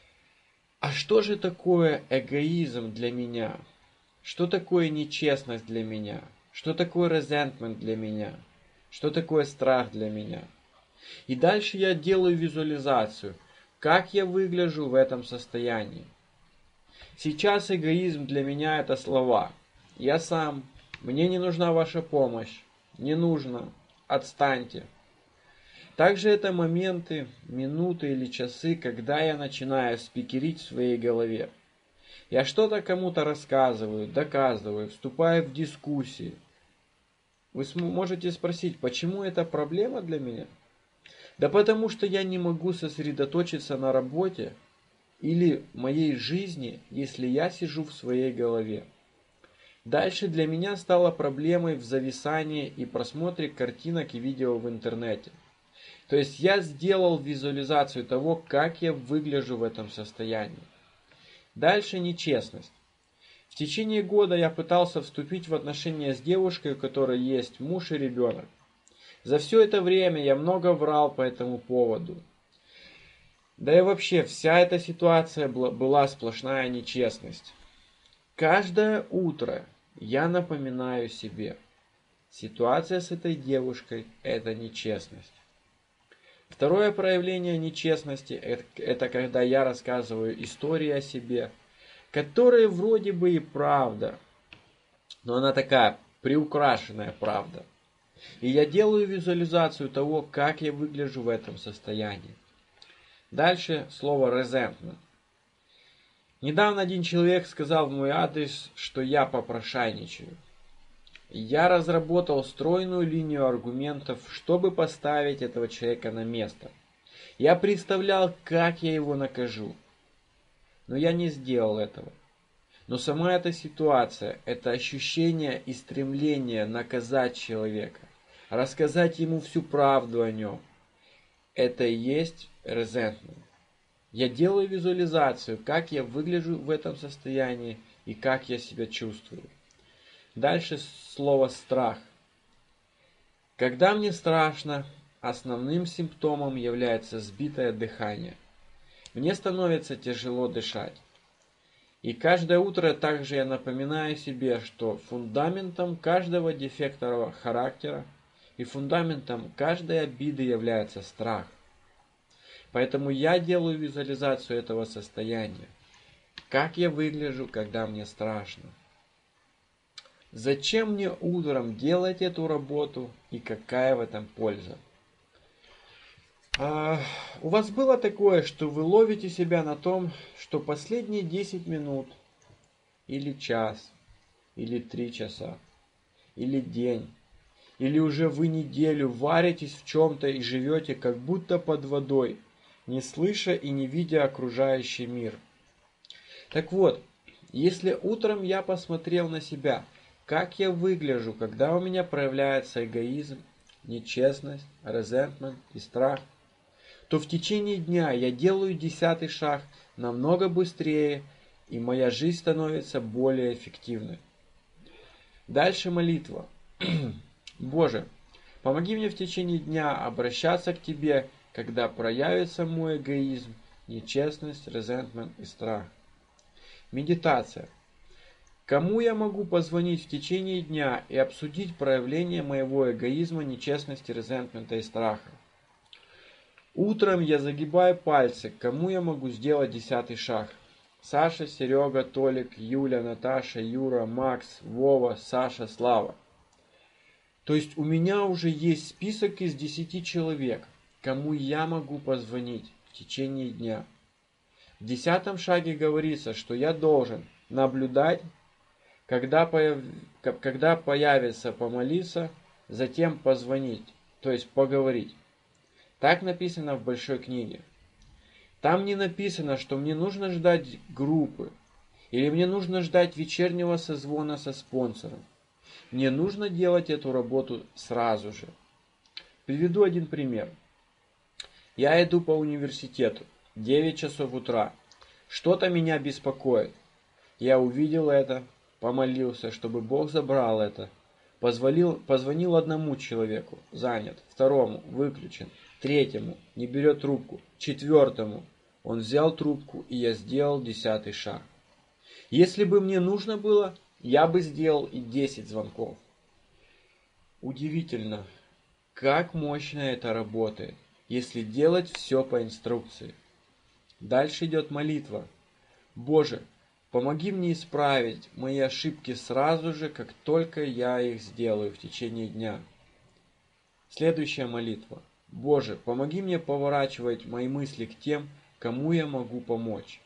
А что же такое эгоизм для меня? Что такое нечестность для меня? Что такое резентмент для меня? Что такое страх для меня? И дальше я делаю визуализацию, как я выгляжу в этом состоянии. Сейчас эгоизм для меня это слова. Я сам, мне не нужна ваша помощь, не нужно, отстаньте. Также это моменты, минуты или часы, когда я начинаю спикерить в своей голове. Я что-то кому-то рассказываю, доказываю, вступаю в дискуссии. Вы можете спросить, почему это проблема для меня? Да потому что я не могу сосредоточиться на работе или моей жизни, если я сижу в своей голове. Дальше для меня стало проблемой в зависании и просмотре картинок и видео в интернете. То есть я сделал визуализацию того, как я выгляжу в этом состоянии. Дальше нечестность. В течение года я пытался вступить в отношения с девушкой, у которой есть муж и ребенок. За все это время я много врал по этому поводу. Да и вообще, вся эта ситуация была сплошная нечестность. Каждое утро я напоминаю себе, ситуация с этой девушкой – это нечестность. Второе проявление нечестности – это когда я рассказываю истории о себе, которые вроде бы и правда, но она такая приукрашенная правда. И я делаю визуализацию того, как я выгляжу в этом состоянии. Дальше слово resentment. Недавно один человек сказал в мой адрес, что я попрошайничаю. Я разработал стройную линию аргументов, чтобы поставить этого человека на место. Я представлял, как я его накажу. Но я не сделал этого. Но сама эта ситуация, это ощущение и стремление наказать человека, рассказать ему всю правду о нем, это и есть resentment. Я делаю визуализацию, как я выгляжу в этом состоянии и как я себя чувствую. Дальше слово страх. Когда мне страшно, основным симптомом является сбитое дыхание. Мне становится тяжело дышать. И каждое утро также я напоминаю себе, что фундаментом каждого дефектного характера и фундаментом каждой обиды является страх. Поэтому я делаю визуализацию этого состояния. Как я выгляжу, когда мне страшно. Зачем мне утром делать эту работу и какая в этом польза? А, у вас было такое, что вы ловите себя на том, что последние десять минут, или час, или три часа, или день, или уже вы неделю варитесь в чем-то и живете как будто под водой, не слыша и не видя окружающий мир. Так вот, если утром я посмотрел на себя, как я выгляжу, когда у меня проявляется эгоизм, нечестность, resentment и страх, то в течение дня я делаю десятый шаг намного быстрее, и моя жизнь становится более эффективной. Дальше молитва. Боже, помоги мне в течение дня обращаться к Тебе, когда проявится мой эгоизм, нечестность, resentment и страх. Медитация. Кому я могу позвонить в течение дня и обсудить проявление моего эгоизма, нечестности, resentment и страха? Утром я загибаю пальцы, кому я могу сделать десятый шаг. Саша, Серега, Толик, Юля, Наташа, Юра, Макс, Вова, Саша, Слава. То есть у меня уже есть список из десяти человек, кому я могу позвонить в течение дня. В десятом шаге говорится, что я должен наблюдать, когда, появ... когда появится помолиться, затем позвонить, то есть поговорить. Так написано в большой книге. Там не написано, что мне нужно ждать группы, или мне нужно ждать вечернего созвона со спонсором. Мне нужно делать эту работу сразу же. Приведу один пример. Я иду по университету, девять часов утра. Что-то меня беспокоит. Я увидел это, помолился, чтобы Бог забрал это. Позвонил, позвонил одному человеку, занят, второму, выключен, третьему, не берет трубку, четвертому, он взял трубку, и я сделал десятый шаг. Если бы мне нужно было, я бы сделал и десять звонков. Удивительно, как мощно это работает, если делать все по инструкции. Дальше идет молитва. Боже, помоги мне исправить мои ошибки сразу же, как только я их сделаю в течение дня. Следующая молитва. Боже, помоги мне поворачивать мои мысли к тем, кому я могу помочь.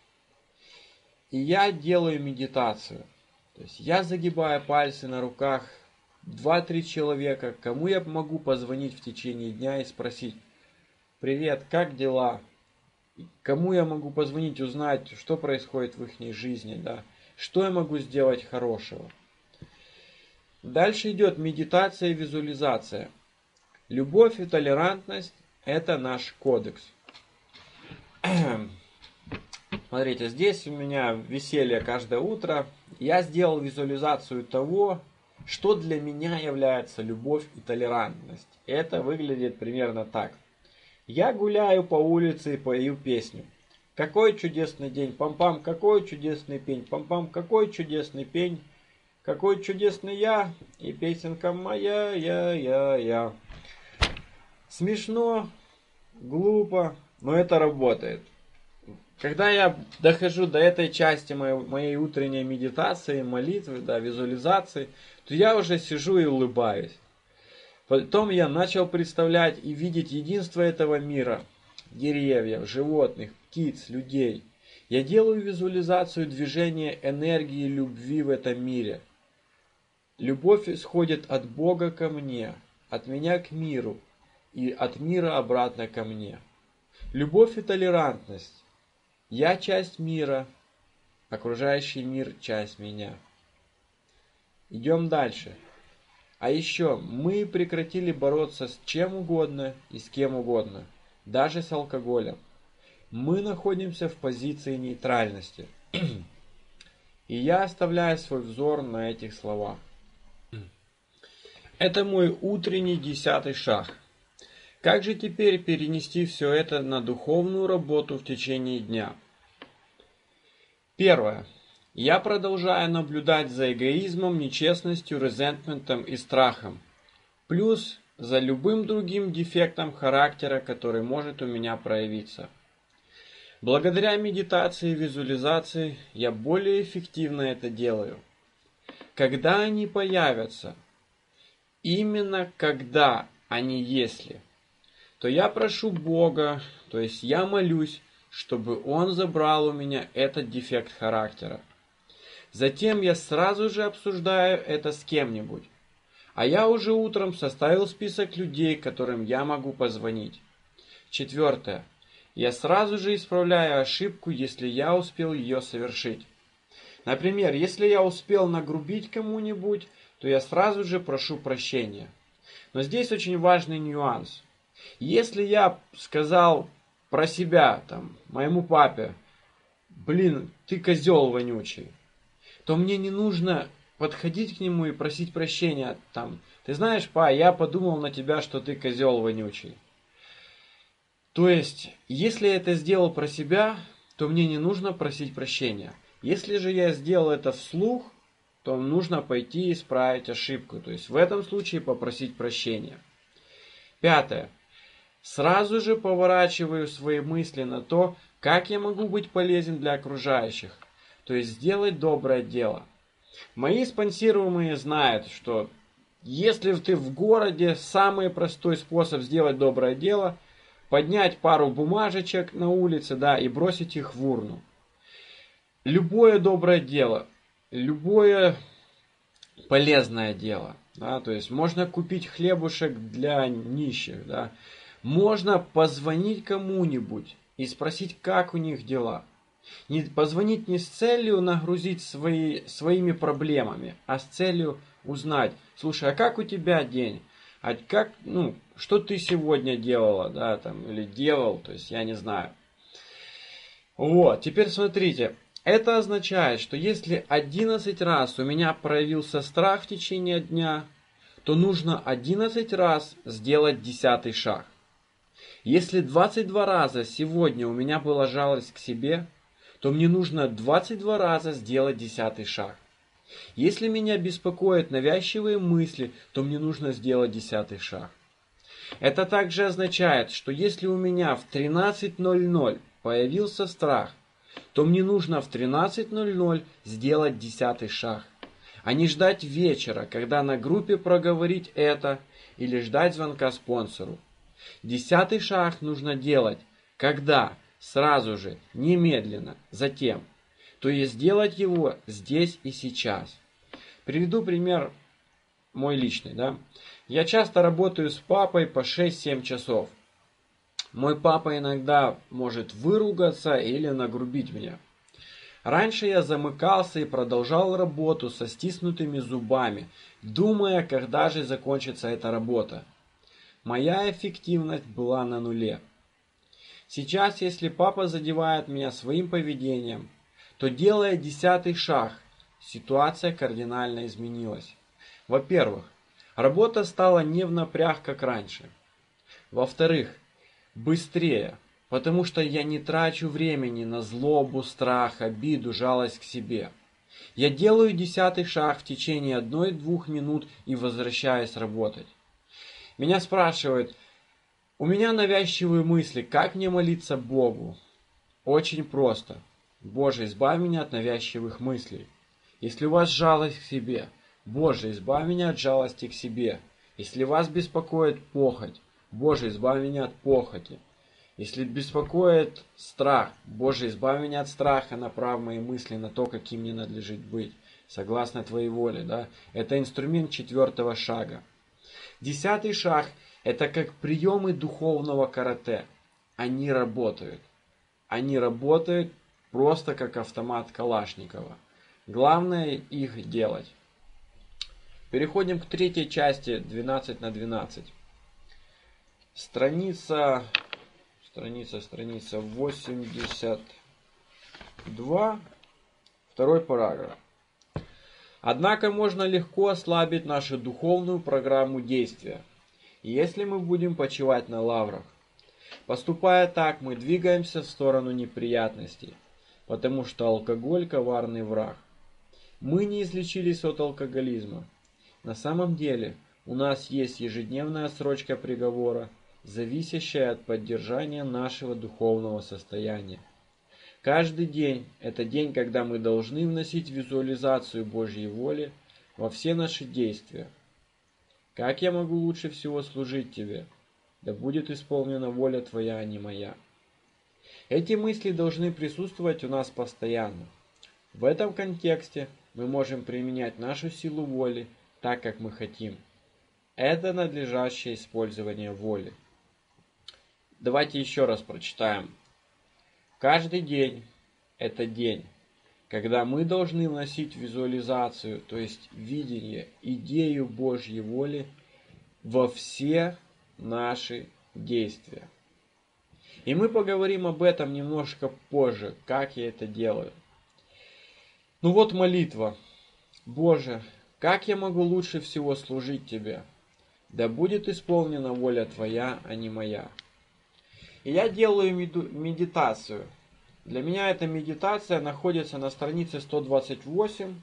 И я делаю медитацию. То есть я загибаю пальцы на руках, два-три человека, кому я могу позвонить в течение дня и спросить: привет, как дела? Кому я могу позвонить, узнать, что происходит в их жизни, да? Что я могу сделать хорошего? Дальше идет медитация и визуализация. Любовь и толерантность – это наш кодекс. Смотрите, здесь у меня веселье каждое утро. Я сделал визуализацию того, что для меня является любовь и толерантность. Это выглядит примерно так. Я гуляю по улице и пою песню. Какой чудесный день, пам-пам, какой чудесный пень, пам-пам, какой чудесный пень, какой чудесный я, и песенка моя, я, я, я. Смешно, глупо, но это работает. Когда я дохожу до этой части моей, моей утренней медитации, молитвы, да, визуализации, то я уже сижу и улыбаюсь. Потом я начал представлять и видеть единство этого мира. Деревьев, животных, птиц, людей. Я делаю визуализацию движения энергии любви в этом мире. Любовь исходит от Бога ко мне, от меня к миру и от мира обратно ко мне. Любовь и толерантность. Я часть мира, окружающий мир часть меня. Идем дальше. А еще мы прекратили бороться с чем угодно и с кем угодно, даже с алкоголем. Мы находимся в позиции нейтральности. И я оставляю свой взор на этих словах. Это мой утренний десятый шаг. Как же теперь перенести все это на духовную работу в течение дня? Первое. Я продолжаю наблюдать за эгоизмом, нечестностью, резентментом и страхом. Плюс за любым другим дефектом характера, который может у меня проявиться. Благодаря медитации и визуализации я более эффективно это делаю. Когда они появятся, именно когда, а не если, то я прошу Бога, то есть я молюсь, чтобы Он забрал у меня этот дефект характера. Затем я сразу же обсуждаю это с кем-нибудь. А я уже утром составил список людей, которым я могу позвонить. Четвертое. Я сразу же исправляю ошибку, если я успел ее совершить. Например, если я успел нагрубить кому-нибудь, то я сразу же прошу прощения. Но здесь очень важный нюанс. Если я сказал про себя, там, моему папе: блин, ты козел вонючий, то мне не нужно подходить к нему и просить прощения. Там, ты знаешь, па, я подумал на тебя, что ты козел вонючий. То есть, если я это сделал про себя, то мне не нужно просить прощения. Если же я сделал это вслух, то нужно пойти и исправить ошибку. То есть, в этом случае попросить прощения. Пятое. Сразу же поворачиваю свои мысли на то, как я могу быть полезен для окружающих. То есть, сделать доброе дело. Мои спонсируемые знают, что если ты в городе, самый простой способ сделать доброе дело – поднять пару бумажечек на улице, да, и бросить их в урну. Любое доброе дело, любое полезное дело, да, то есть можно купить хлебушек для нищих, да, можно позвонить кому-нибудь и спросить, как у них дела. Не, позвонить не с целью нагрузить свои, своими проблемами, а с целью узнать: слушай, а как у тебя день? А как, ну, что ты сегодня делала, да, там, или делал, то есть я не знаю. Вот, теперь смотрите, это означает, что если одиннадцать раз у меня проявился страх в течение дня, то нужно одиннадцать раз сделать десятый шаг. Если двадцать два раза сегодня у меня была жалость к себе, то мне нужно двадцать два раза сделать десятый шаг. Если меня беспокоят навязчивые мысли, то мне нужно сделать десятый шаг. Это также означает, что если у меня в тринадцать ноль ноль появился страх, то мне нужно в тринадцать ноль ноль сделать десятый шаг, а не ждать вечера, когда на группе проговорить это, или ждать звонка спонсору. Десятый шаг нужно делать, когда, сразу же, немедленно, затем. То есть делать его здесь и сейчас. Приведу пример мой личный, да. Я часто работаю с папой по шесть-семь часов. Мой папа иногда может выругаться или нагрубить меня. Раньше я замыкался и продолжал работу со стиснутыми зубами, думая, когда же закончится эта работа. Моя эффективность была на нуле. Сейчас, если папа задевает меня своим поведением, то, делая десятый шаг, ситуация кардинально изменилась. Во-первых, работа стала не в напряг, как раньше. Во-вторых, быстрее, потому что я не трачу времени на злобу, страх, обиду, жалость к себе. Я делаю десятый шаг в течение одной-двух минут и возвращаюсь работать. Меня спрашивают, у меня навязчивые мысли, как мне молиться Богу? Очень просто. Боже, избавь меня от навязчивых мыслей. Если у вас жалость к себе, Боже, избавь меня от жалости к себе. Если вас беспокоит похоть, Боже, избавь меня от похоти. Если беспокоит страх, Боже, избавь меня от страха, направь мои мысли на то, каким мне надлежит быть, согласно Твоей воле. Да? Это инструмент четвертого шага. Десятый шаг – это как приемы духовного карате. Они работают. Они работают просто как автомат Калашникова. Главное их делать. Переходим к третьей части двенадцать на двенадцать. Страница, страница, страница восемьдесят два, второй параграф. Однако можно легко ослабить нашу духовную программу действия, если мы будем почивать на лаврах. Поступая так, мы двигаемся в сторону неприятностей, потому что алкоголь – коварный враг. Мы не излечились от алкоголизма. На самом деле, у нас есть ежедневная отсрочка приговора, зависящая от поддержания нашего духовного состояния. Каждый день – это день, когда мы должны вносить визуализацию Божьей воли во все наши действия. Как я могу лучше всего служить Тебе? Да будет исполнена воля Твоя, а не моя. Эти мысли должны присутствовать у нас постоянно. В этом контексте мы можем применять нашу силу воли так, как мы хотим. Это надлежащее использование воли. Давайте еще раз прочитаем. Каждый день – это день, когда мы должны вносить визуализацию, то есть видение, идею Божьей воли во все наши действия. И мы поговорим об этом немножко позже, как я это делаю. Ну вот молитва. Боже, как я могу лучше всего служить Тебе? Да будет исполнена воля Твоя, а не моя. И я делаю медитацию. Для меня эта медитация находится на странице сто двадцать восемь.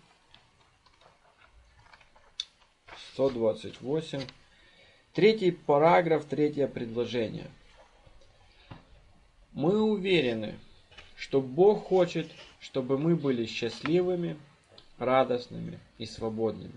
сто двадцать восемь. Третий параграф, третье предложение. Мы уверены, что Бог хочет, чтобы мы были счастливыми, радостными и свободными.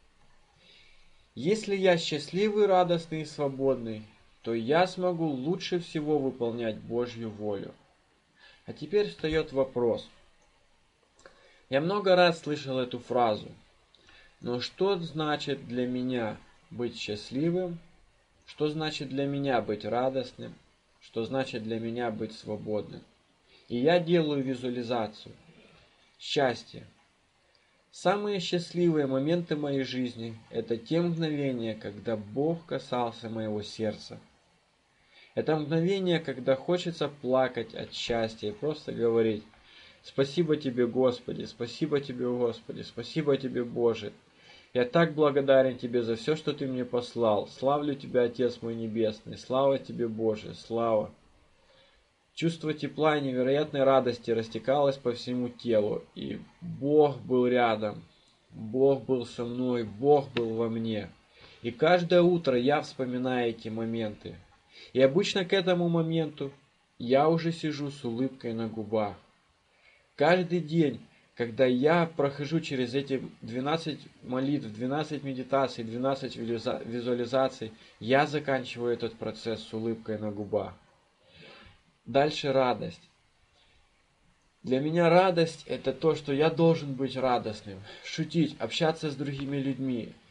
Если я счастливый, радостный и свободный, то я смогу лучше всего выполнять Божью волю. А теперь встает вопрос. Я много раз слышал эту фразу. Но что значит для меня быть счастливым? Что значит для меня быть радостным? Что значит для меня быть свободным? И я делаю визуализацию. Счастье. Самые счастливые моменты моей жизни – это те мгновения, когда Бог касался моего сердца. Это мгновение, когда хочется плакать от счастья и просто говорить: «Спасибо Тебе, Господи, спасибо Тебе, Господи, спасибо Тебе, Боже. Я так благодарен Тебе за все, что Ты мне послал. Славлю Тебя, Отец мой Небесный, слава Тебе, Боже, слава». Чувство тепла и невероятной радости растекалось по всему телу, и Бог был рядом, Бог был со мной, Бог был во мне. И каждое утро я вспоминаю эти моменты. И обычно к этому моменту я уже сижу с улыбкой на губах. Каждый день, когда я прохожу через эти двенадцать молитв, двенадцать медитаций, двенадцать визуализаций, я заканчиваю этот процесс с улыбкой на губах. Дальше радость. Для меня радость – это то, что я должен быть радостным, шутить, общаться с другими людьми.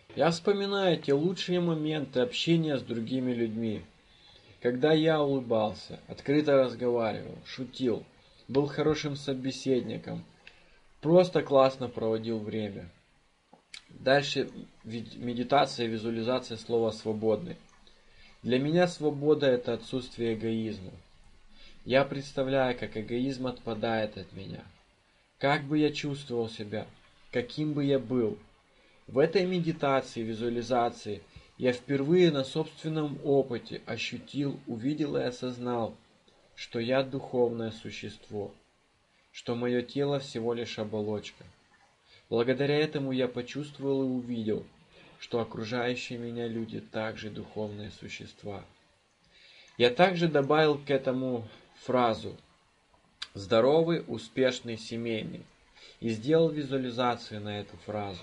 Я вспоминаю те лучшие моменты общения с другими людьми, когда я улыбался, открыто разговаривал, шутил, был хорошим собеседником, просто классно проводил время. Дальше медитация и визуализация слова «свободный». Для меня свобода – это отсутствие эгоизма. Я представляю, как эгоизм отпадает от меня. Как бы я чувствовал себя, каким бы я был. В этой медитации, визуализации я впервые на собственном опыте ощутил, увидел и осознал, что я духовное существо, что мое тело всего лишь оболочка. Благодаря этому я почувствовал и увидел, что окружающие меня люди также духовные существа. Я также добавил к этому фразу «здоровый, успешный, семейный» и сделал визуализацию на эту фразу.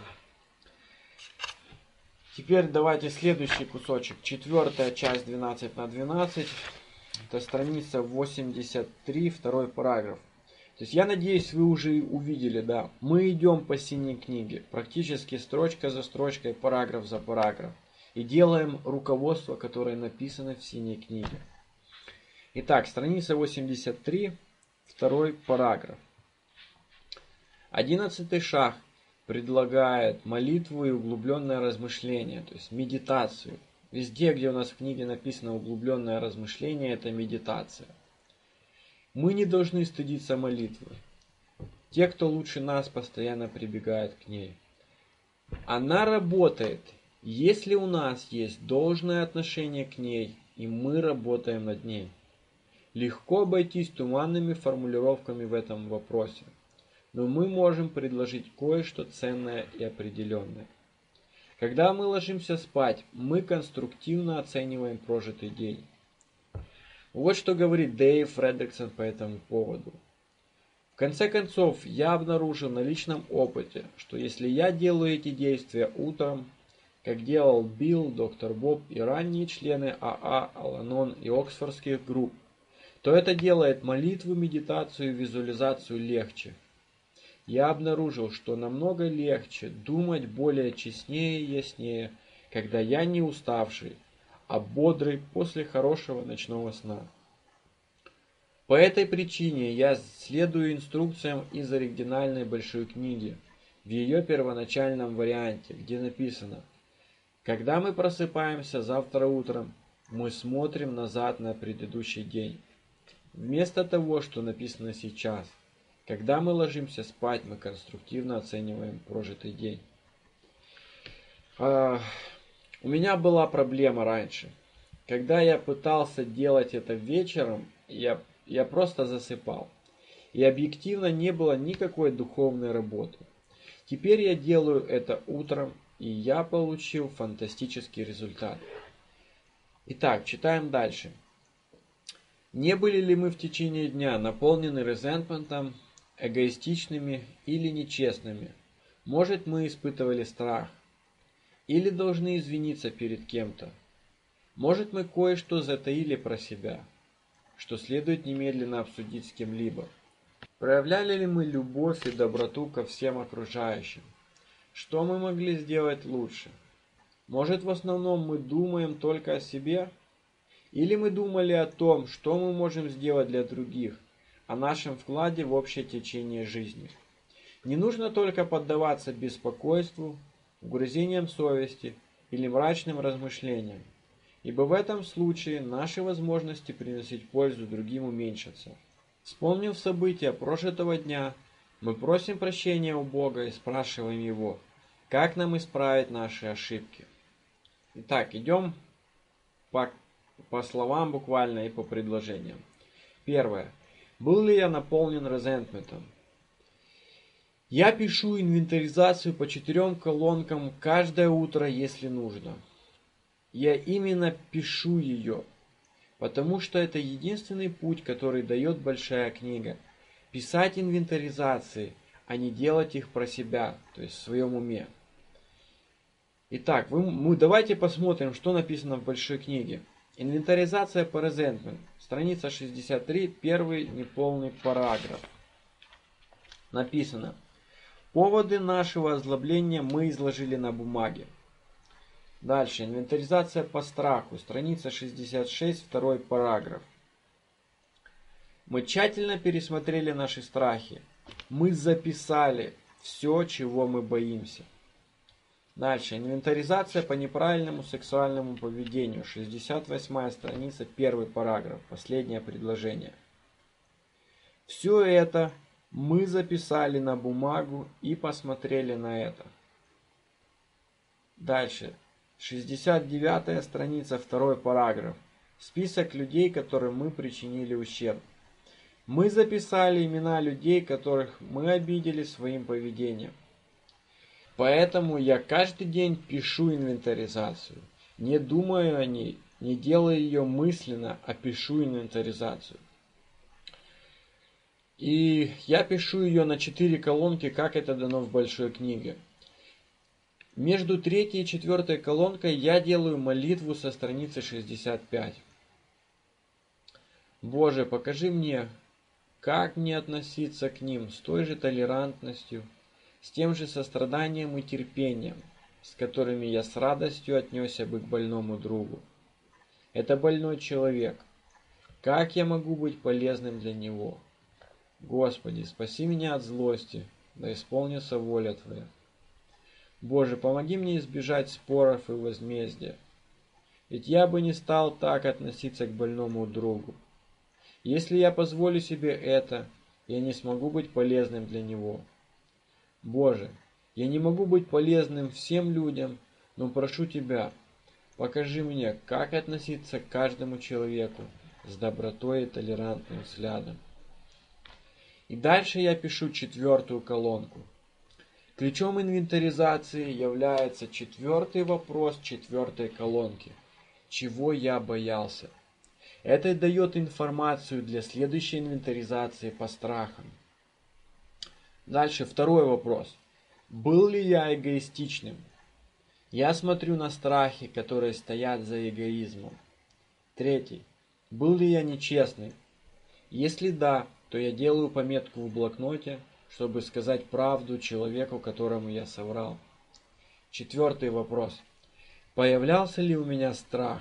Теперь давайте следующий кусочек. Четвертая часть двенадцать на двенадцать. Это страница восемьдесят три, второй параграф. То есть я надеюсь, вы уже увидели, да, мы идем по синей книге, практически строчка за строчкой, параграф за параграф. И делаем руководство, которое написано в синей книге. Итак, страница восемьдесят три, второй параграф. Одиннадцатый шаг предлагает молитву и углубленное размышление, то есть медитацию. Везде, где у нас в книге написано углубленное размышление, это медитация. Мы не должны стыдиться молитвы. Те, кто лучше нас, постоянно прибегают к ней. Она работает, если у нас есть должное отношение к ней, и мы работаем над ней. Легко обойтись туманными формулировками в этом вопросе, но мы можем предложить кое-что ценное и определенное. Когда мы ложимся спать, мы конструктивно оцениваем прожитый день. Вот что говорит Дэйв Фредриксон по этому поводу. В конце концов, я обнаружил на личном опыте, что если я делаю эти действия утром, как делал Билл, доктор Боб и ранние члены АА, Ал-Анон и Оксфордских групп, то это делает молитву, медитацию и визуализацию легче. Я обнаружил, что намного легче думать более честнее и яснее, когда я не уставший, а бодрый после хорошего ночного сна. По этой причине я следую инструкциям из оригинальной большой книги, в ее первоначальном варианте, где написано: когда мы просыпаемся завтра утром, мы смотрим назад на предыдущий день. Вместо того, что написано сейчас. Когда мы ложимся спать, мы конструктивно оцениваем прожитый день. А, у меня была проблема раньше. Когда я пытался делать это вечером, я, я просто засыпал. И объективно не было никакой духовной работы. Теперь я делаю это утром, и я получил фантастический результат. Итак, читаем дальше. Не были ли мы в течение дня наполнены резентментом, эгоистичными или нечестными? Может, мы испытывали страх? Или должны извиниться перед кем-то? Может, мы кое-что затаили про себя, что следует немедленно обсудить с кем-либо? Проявляли ли мы любовь и доброту ко всем окружающим? Что мы могли сделать лучше? Может, в основном мы думаем только о себе? Или мы думали о том, что мы можем сделать для других, о нашем вкладе в общее течение жизни? Не нужно только поддаваться беспокойству, угрызениям совести или мрачным размышлениям, ибо в этом случае наши возможности приносить пользу другим уменьшатся. Вспомнив события прожитого дня, мы просим прощения у Бога и спрашиваем Его, как нам исправить наши ошибки. Итак, идем по, по словам буквально и по предложениям. Первое. Был ли я наполнен резентментом? Я пишу инвентаризацию по четырем колонкам каждое утро, если нужно. Я именно пишу ее, потому что это единственный путь, который дает большая книга. Писать инвентаризации, а не делать их про себя, то есть в своем уме. Итак, вы, мы, давайте посмотрим, что написано в большой книге. Инвентаризация по резентмент. Страница шестьдесят три, первый неполный параграф. Написано. Поводы нашего озлобления мы изложили на бумаге. Дальше. Инвентаризация по страху. Страница шестьдесят шесть, второй параграф. Мы тщательно пересмотрели наши страхи. Мы записали все, чего мы боимся. Дальше. Инвентаризация по неправильному сексуальному поведению. шестьдесят восьмая страница, первый параграф. Последнее предложение. Все это мы записали на бумагу и посмотрели на это. Дальше. шестьдесят девятая страница, второй параграф. Список людей, которым мы причинили ущерб. Мы записали имена людей, которых мы обидели своим поведением. Поэтому я каждый день пишу инвентаризацию. Не думаю о ней, не делаю ее мысленно, а пишу инвентаризацию. И я пишу ее на четыре колонки, как это дано в большой книге. Между третьей и четвертой колонкой я делаю молитву со страницы шестьдесят пять. Боже, покажи мне, как мне относиться к ним с той же толерантностью, с тем же состраданием и терпением, с которыми я с радостью отнесся бы к больному другу. Это больной человек. Как я могу быть полезным для него? Господи, спаси меня от злости, да исполнится воля Твоя. Боже, помоги мне избежать споров и возмездия. Ведь я бы не стал так относиться к больному другу. Если я позволю себе это, я не смогу быть полезным для него. Боже, я не могу быть полезным всем людям, но прошу Тебя, покажи мне, как относиться к каждому человеку с добротой и толерантным взглядом. И дальше я пишу четвертую колонку. Ключом инвентаризации является четвертый вопрос четвертой колонки. Чего я боялся? Это дает информацию для следующей инвентаризации по страхам. Дальше второй вопрос. Был ли я эгоистичным? Я смотрю на страхи, которые стоят за эгоизмом. Третий. Был ли я нечестным? Если да, то я делаю пометку в блокноте, чтобы сказать правду человеку, которому я соврал. Четвертый вопрос. Появлялся ли у меня страх?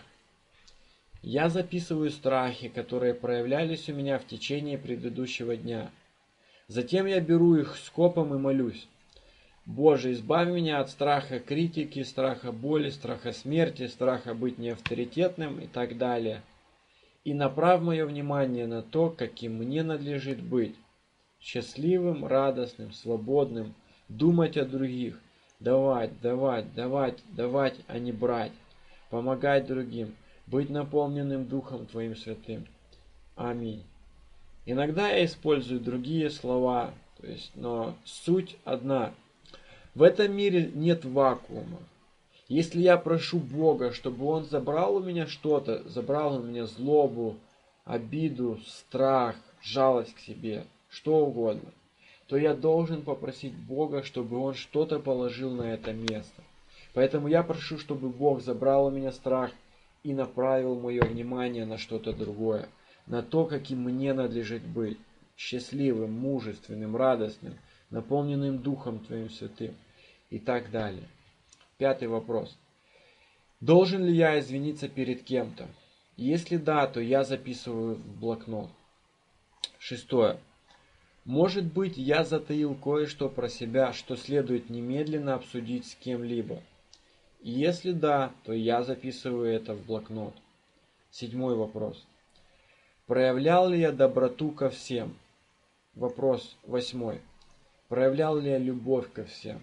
Я записываю страхи, которые проявлялись у меня в течение предыдущего дня. Затем я беру их скопом и молюсь. Боже, избавь меня от страха критики, страха боли, страха смерти, страха быть неавторитетным и так далее. И направь мое внимание на то, каким мне надлежит быть. Счастливым, радостным, свободным, думать о других, давать, давать, давать, давать, а не брать, помогать другим, быть наполненным Духом Твоим Святым. Аминь. Иногда я использую другие слова, то есть, но суть одна. В этом мире нет вакуума. Если я прошу Бога, чтобы Он забрал у меня что-то, забрал у меня злобу, обиду, страх, жалость к себе, что угодно, то я должен попросить Бога, чтобы Он что-то положил на это место. Поэтому я прошу, чтобы Бог забрал у меня страх и направил мое внимание на что-то другое, на то, каким мне надлежит быть, счастливым, мужественным, радостным, наполненным Духом Твоим Святым и так далее. Пятый вопрос. Должен ли я извиниться перед кем-то? Если да, то я записываю в блокнот. Шестое. Может быть, я затаил кое-что про себя, что следует немедленно обсудить с кем-либо. И если да, то я записываю это в блокнот. Седьмой вопрос. Проявлял ли я доброту ко всем? Вопрос восьмой. Проявлял ли я любовь ко всем?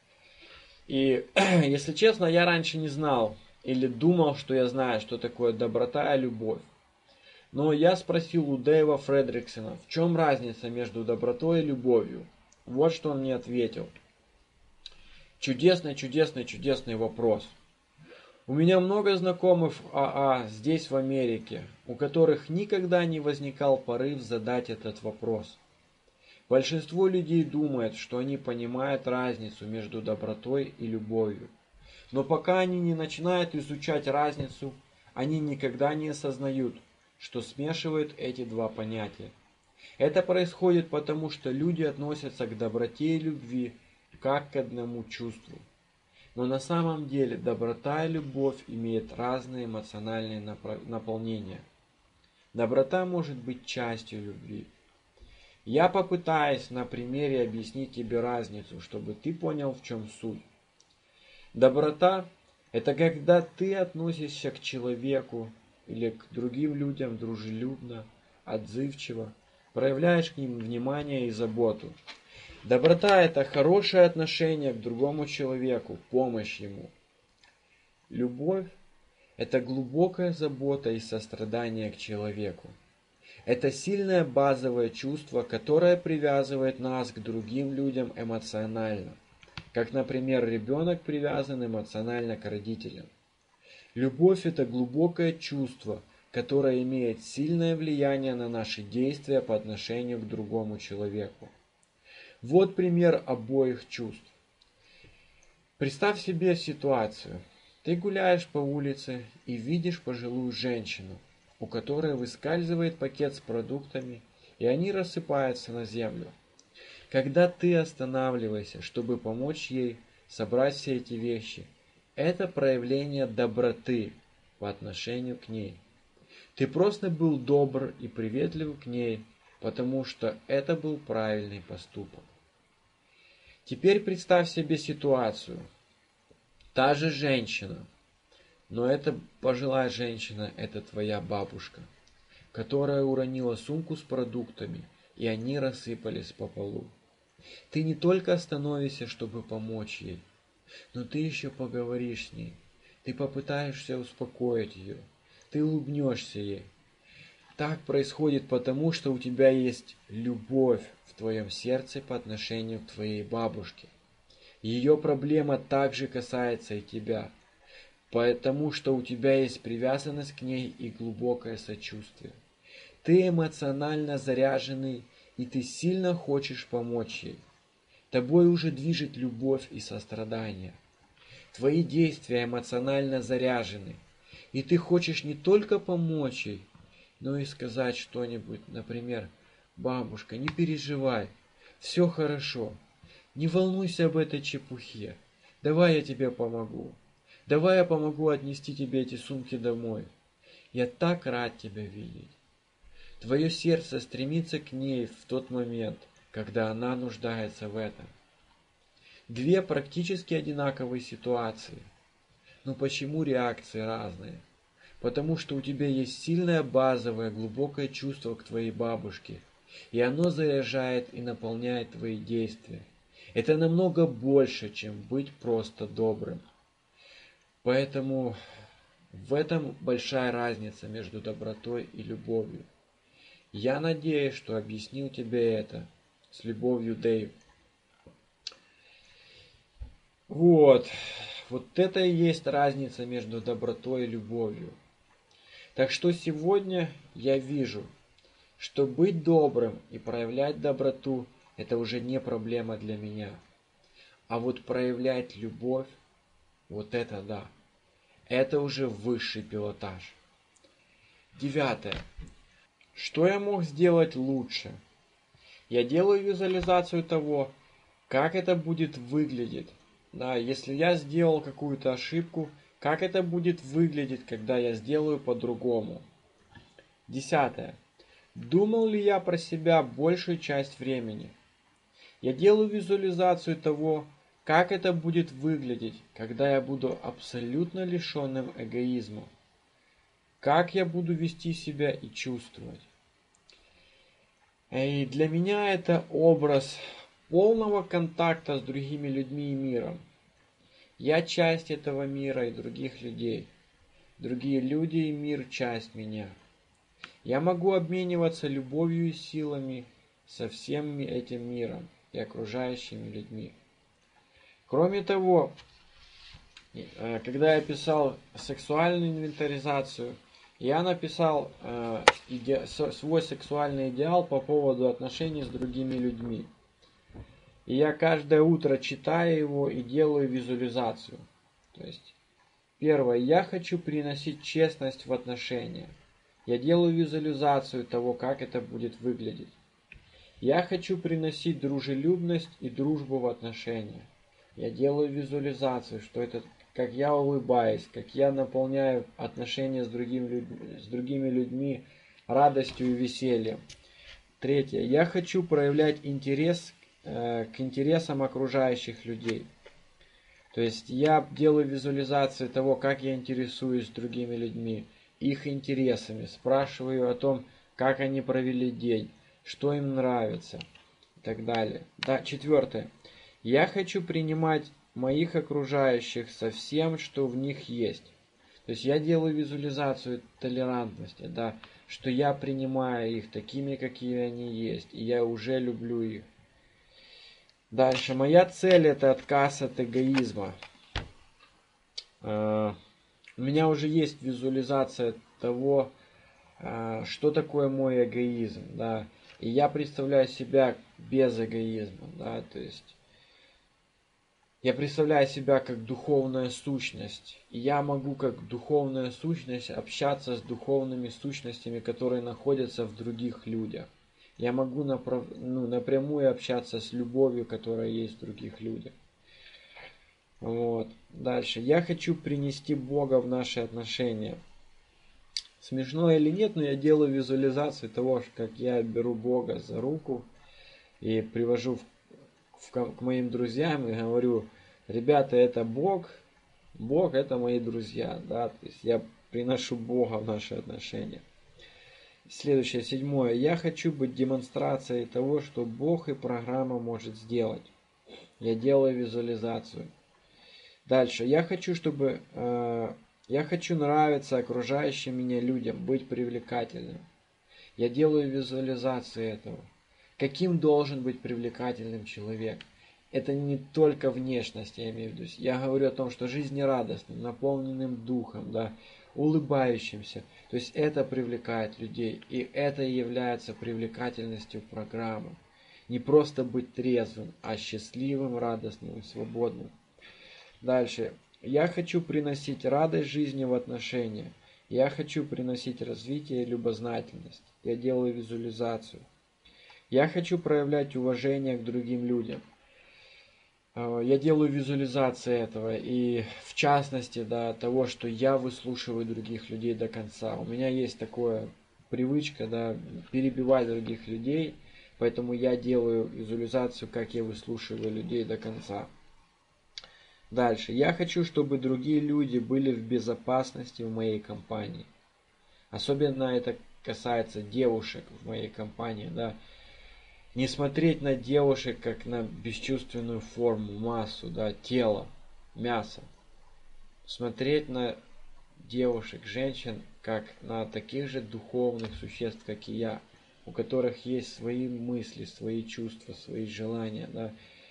И, если честно, я раньше не знал или думал, что я знаю, что такое доброта и любовь. Но я спросил у Дэйва Фредриксона, в чем разница между добротой и любовью. Вот что он мне ответил. Чудесный, чудесный, чудесный вопрос. У меня много знакомых в АА здесь, в Америке, у которых никогда не возникал порыв задать этот вопрос. Большинство людей думает, что они понимают разницу между добротой и любовью. Но пока они не начинают изучать разницу, они никогда не осознают, что смешивают эти два понятия. Это происходит потому, что люди относятся к доброте и любви как к одному чувству. Но на самом деле доброта и любовь имеют разные эмоциональные наполнения. Доброта может быть частью любви. Я попытаюсь на примере объяснить тебе разницу, чтобы ты понял, в чем суть. Доброта – это когда ты относишься к человеку или к другим людям дружелюбно, отзывчиво, проявляешь к ним внимание и заботу. Доброта – это хорошее отношение к другому человеку, помощь ему. Любовь – это глубокая забота и сострадание к человеку. Это сильное базовое чувство, которое привязывает нас к другим людям эмоционально, как, например, ребенок привязан эмоционально к родителям. Любовь – это глубокое чувство, которое имеет сильное влияние на наши действия по отношению к другому человеку. Вот пример обоих чувств. Представь себе ситуацию. Ты гуляешь по улице и видишь пожилую женщину, у которой выскальзывает пакет с продуктами, и они рассыпаются на землю. Когда ты останавливаешься, чтобы помочь ей собрать все эти вещи, это проявление доброты по отношению к ней. Ты просто был добр и приветлив к ней, потому что это был правильный поступок. Теперь представь себе ситуацию. Та же женщина, но эта пожилая женщина – это твоя бабушка, которая уронила сумку с продуктами, и они рассыпались по полу. Ты не только остановишься, чтобы помочь ей, но ты еще поговоришь с ней. Ты попытаешься успокоить ее. Ты улыбнешься ей. Так происходит потому, что у тебя есть любовь в твоем сердце по отношению к твоей бабушке. Ее проблема также касается и тебя, потому что у тебя есть привязанность к ней и глубокое сочувствие. Ты эмоционально заряженный, и ты сильно хочешь помочь ей. Тобой уже движет любовь и сострадание. Твои действия эмоционально заряжены, и ты хочешь не только помочь ей, но и сказать что-нибудь, например, «Бабушка, не переживай, все хорошо, не волнуйся об этой чепухе, давай я тебе помогу, давай я помогу отнести тебе эти сумки домой, я так рад тебя видеть». Твое сердце стремится к ней в тот момент, когда она нуждается в этом. Две практически одинаковые ситуации. Но почему реакции разные? Потому что у тебя есть сильное базовое глубокое чувство к твоей бабушке, и оно заряжает и наполняет твои действия. Это намного больше, чем быть просто добрым. Поэтому в этом большая разница между добротой и любовью. Я надеюсь, что объяснил тебе это. С любовью, Дэйв. Вот. Вот это и есть разница между добротой и любовью. Так что сегодня я вижу, что быть добрым и проявлять доброту – это уже не проблема для меня. А вот проявлять любовь – вот это да. Это уже высший пилотаж. Девятое. Что я мог сделать лучше? Я делаю визуализацию того, как это будет выглядеть. Да, если я сделал какую-то ошибку, как это будет выглядеть, когда я сделаю по-другому. Десятое. Думал ли я про себя большую часть времени? Я делаю визуализацию того, как это будет выглядеть, когда я буду абсолютно лишенным эгоизма. Как я буду вести себя и чувствовать. И для меня это образ полного контакта с другими людьми и миром. Я часть этого мира и других людей. Другие люди и мир – часть меня. Я могу обмениваться любовью и силами со всем этим миром и окружающими людьми. Кроме того, когда я писал сексуальную инвентаризацию, я написал э, иде... свой сексуальный идеал по поводу отношений с другими людьми. И я каждое утро читаю его и делаю визуализацию. То есть, первое, я хочу приносить честность в отношения. Я делаю визуализацию того, как это будет выглядеть. Я хочу приносить дружелюбность и дружбу в отношения. Я делаю визуализацию, что это как я улыбаюсь, как я наполняю отношения с другими людьми, с другими людьми радостью и весельем. Третье. Я хочу проявлять интерес э, к интересам окружающих людей. То есть я делаю визуализацию того, как я интересуюсь другими людьми, их интересами, спрашиваю о том, как они провели день, что им нравится и так далее. Да, четвертое. Я хочу принимать моих окружающих со всем, что в них есть. То есть я делаю визуализацию толерантности, да, что я принимаю их такими, какие они есть, и я уже люблю их. Дальше. Моя цель — это отказ от эгоизма. У меня уже есть визуализация того, что такое мой эгоизм, да, и я представляю себя без эгоизма, да, то есть я представляю себя как духовная сущность, и я могу как духовная сущность общаться с духовными сущностями, которые находятся в других людях. Я могу направ... ну, напрямую общаться с любовью, которая есть в других людях. Вот. Дальше. Я хочу принести Бога в наши отношения. Смешно или нет, но я делаю визуализацию того, как я беру Бога за руку и привожу в, в, к моим друзьям и говорю: ребята, это Бог, Бог — это мои друзья. Да? То есть я приношу Бога в наши отношения. Следующее, седьмое. Я хочу быть демонстрацией того, что Бог и программа может сделать. Я делаю визуализацию. Дальше. Я хочу, чтобы... Э, я хочу нравиться окружающим меня людям, быть привлекательным. Я делаю визуализацию этого. Каким должен быть привлекательным человек? Это не только внешность, я имею в виду. Я говорю о том, что жизнерадостным, наполненным духом, да, улыбающимся. То есть это привлекает людей, и это и является привлекательностью программы. Не просто быть трезвым, а счастливым, радостным и свободным. Дальше. Я хочу приносить радость жизни в отношения. Я хочу приносить развитие и любознательность. Я делаю визуализацию. Я хочу проявлять уважение к другим людям. Я делаю визуализацию этого, и в частности, да, того, что я выслушиваю других людей до конца. У меня есть такая привычка, да, перебивать других людей, поэтому я делаю визуализацию, как я выслушиваю людей до конца. Дальше. Я хочу, чтобы другие люди были в безопасности в моей компании. Особенно это касается девушек в моей компании, да. Не смотреть на девушек как на бесчувственную форму, массу, да, тело, мясо. Смотреть на девушек, женщин, как на таких же духовных существ, как и я, у которых есть свои мысли, свои чувства, свои желания, да.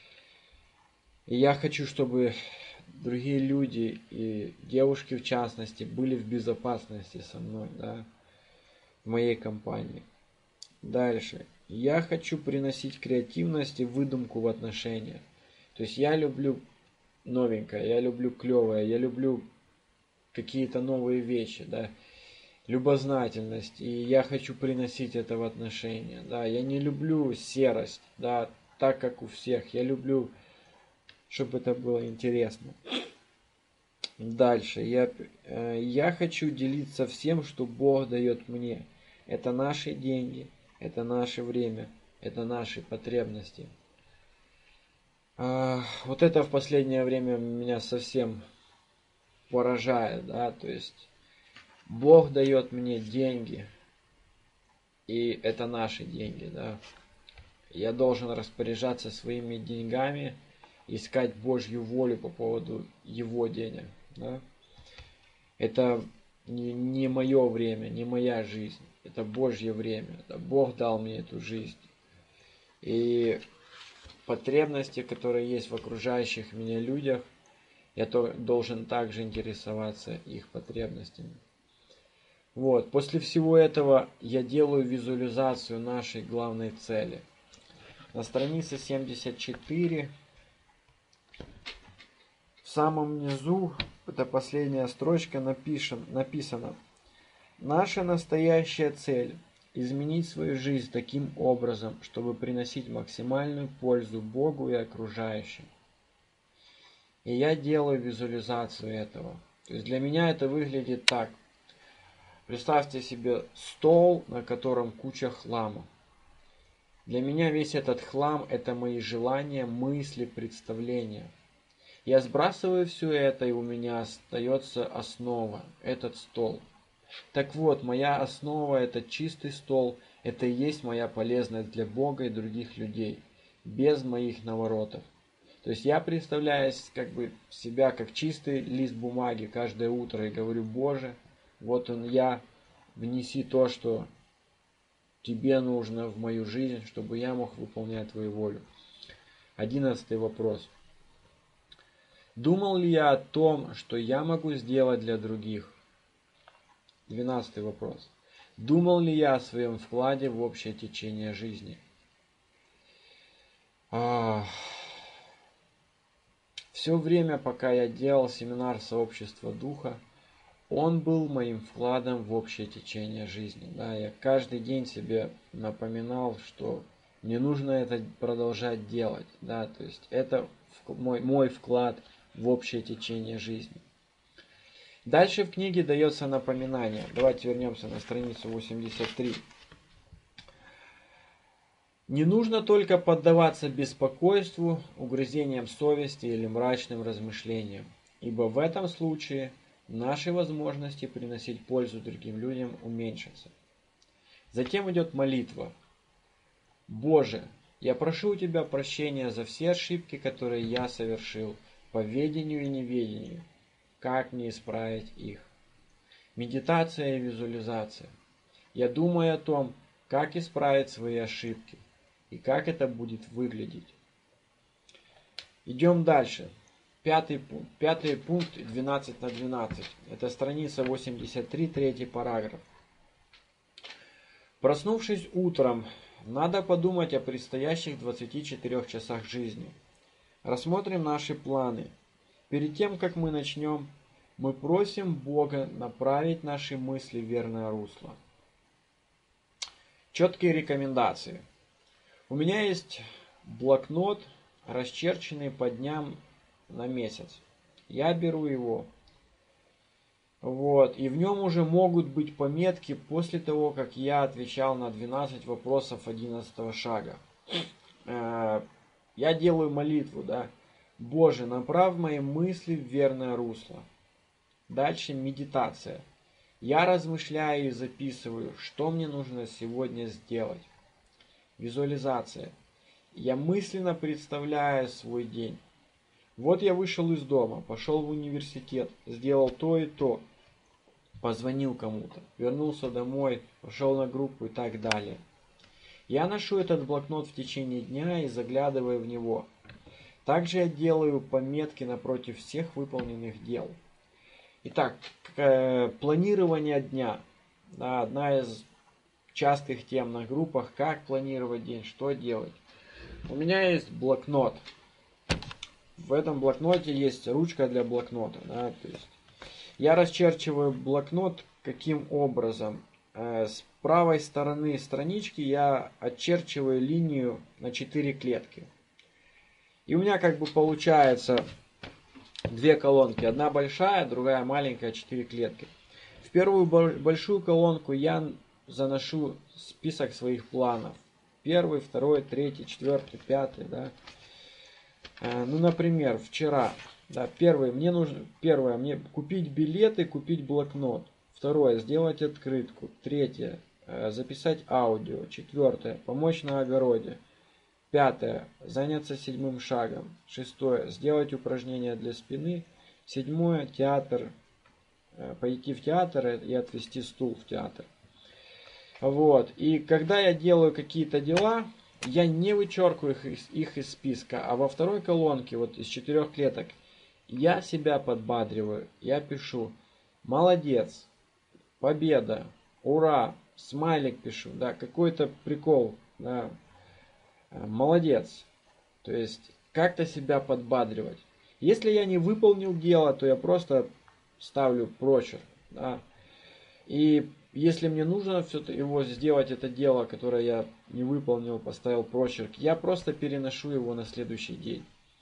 И я хочу, чтобы другие люди, и девушки в частности, были в безопасности со мной, да, в моей компании. Дальше. Я хочу приносить креативность и выдумку в отношения. То есть я люблю новенькое, я люблю клевое, я люблю какие-то новые вещи, да, любознательность, и я хочу приносить это в отношения, да. Я не люблю серость, да, так как у всех. Я люблю, чтобы это было интересно. Дальше. Я, э, я хочу делиться всем, что Бог дает мне. Это наши деньги. Это наше время, это наши потребности. А, вот это в последнее время меня совсем поражает, да, то есть Бог дает мне деньги, и это наши деньги, да. Я должен распоряжаться своими деньгами, искать Божью волю по поводу Его денег, да. Это не, не мое время, не моя жизнь. Это Божье время. Это Бог дал мне эту жизнь. И потребности, которые есть в окружающих меня людях, я то, должен также интересоваться их потребностями. Вот. После всего этого я делаю визуализацию нашей главной цели. На странице семьдесят четыре в самом низу, это последняя строчка, напишем, написано: наша настоящая цель – изменить свою жизнь таким образом, чтобы приносить максимальную пользу Богу и окружающим. И я делаю визуализацию этого. То есть для меня это выглядит так. Представьте себе стол, на котором куча хлама. Для меня весь этот хлам – это мои желания, мысли, представления. Я сбрасываю все это, и у меня остается основа, этот стол. Так вот, моя основа – это чистый стол, это и есть моя полезность для Бога и других людей, без моих наворотов. То есть я представляю как бы себя как чистый лист бумаги каждое утро и говорю: Боже, вот он я, внеси то, что тебе нужно в мою жизнь, чтобы я мог выполнять твою волю. Одиннадцатый вопрос. Думал ли я о том, что я могу сделать для других? Двенадцатый вопрос. Думал ли я о своем вкладе в общее течение жизни? Ах. Все время, пока я делал семинар сообщества духа, он был моим вкладом в общее течение жизни. Да, я каждый день себе напоминал, что мне нужно это продолжать делать. Да, то есть это мой, мой вклад в общее течение жизни. Дальше в книге дается напоминание. Давайте вернемся на страницу восемьдесят три. Не нужно только поддаваться беспокойству, угрызениям совести или мрачным размышлениям, ибо в этом случае наши возможности приносить пользу другим людям уменьшатся. Затем идет молитва. Боже, я прошу у Тебя прощения за все ошибки, которые я совершил по ведению и неведению. Как мне исправить их? Медитация и визуализация. Я думаю о том, как исправить свои ошибки и как это будет выглядеть. Идем дальше. Пятый пункт, пятый пункт двенадцать на двенадцать. Это страница восемьдесят три, третий параграф. Проснувшись утром, надо подумать о предстоящих двадцати четырёх часах жизни. Рассмотрим наши планы. Перед тем, как мы начнем, мы просим Бога направить наши мысли в верное русло. Четкие рекомендации. У меня есть блокнот, расчерченный по дням на месяц. Я беру его. Вот, и в нем уже могут быть пометки после того, как я отвечал на двенадцать вопросов одиннадцатого шага. Я делаю молитву, да. Боже, направь мои мысли в верное русло. Дальше медитация. Я размышляю и записываю, что мне нужно сегодня сделать. Визуализация. Я мысленно представляю свой день. Вот я вышел из дома, пошел в университет, сделал то и то, позвонил кому-то, вернулся домой, пошел на группу и так далее. Я ношу этот блокнот в течение дня и заглядываю в него. Также я делаю пометки напротив всех выполненных дел. Итак, планирование дня. Да, одна из частых тем на группах, как планировать день, что делать. У меня есть блокнот. В этом блокноте есть ручка для блокнота. Да, то есть я расчерчиваю блокнот каким образом. С правой стороны странички я отчерчиваю линию на четыре клетки. И у меня как бы получается две колонки. Одна большая, другая маленькая, четыре клетки. В первую большую колонку я заношу список своих планов. Первый, второй, третий, четвертый, пятый. Да. Ну, например, вчера. Да, первый, мне нужно, первое, мне купить билеты, купить блокнот. Второе, сделать открытку. Третье, записать аудио. Четвертое, помочь на огороде. Пятое. Заняться седьмым шагом. Шестое. Сделать упражнения для спины. Седьмое. Театр. Пойти в театр и отвезти стул в театр. Вот. И когда я делаю какие-то дела, я не вычеркиваю их из, их из списка, а во второй колонке, вот из четырех клеток, я себя подбадриваю. Я пишу: молодец, победа, ура, смайлик пишу, да, какой-то прикол, да. Молодец. То есть как-то себя подбадривать. Если я не выполнил дело, то я просто ставлю прочерк. Да. И если мне нужно все его сделать, это дело, которое я не выполнил, поставил прочерк, я просто переношу его на следующий день.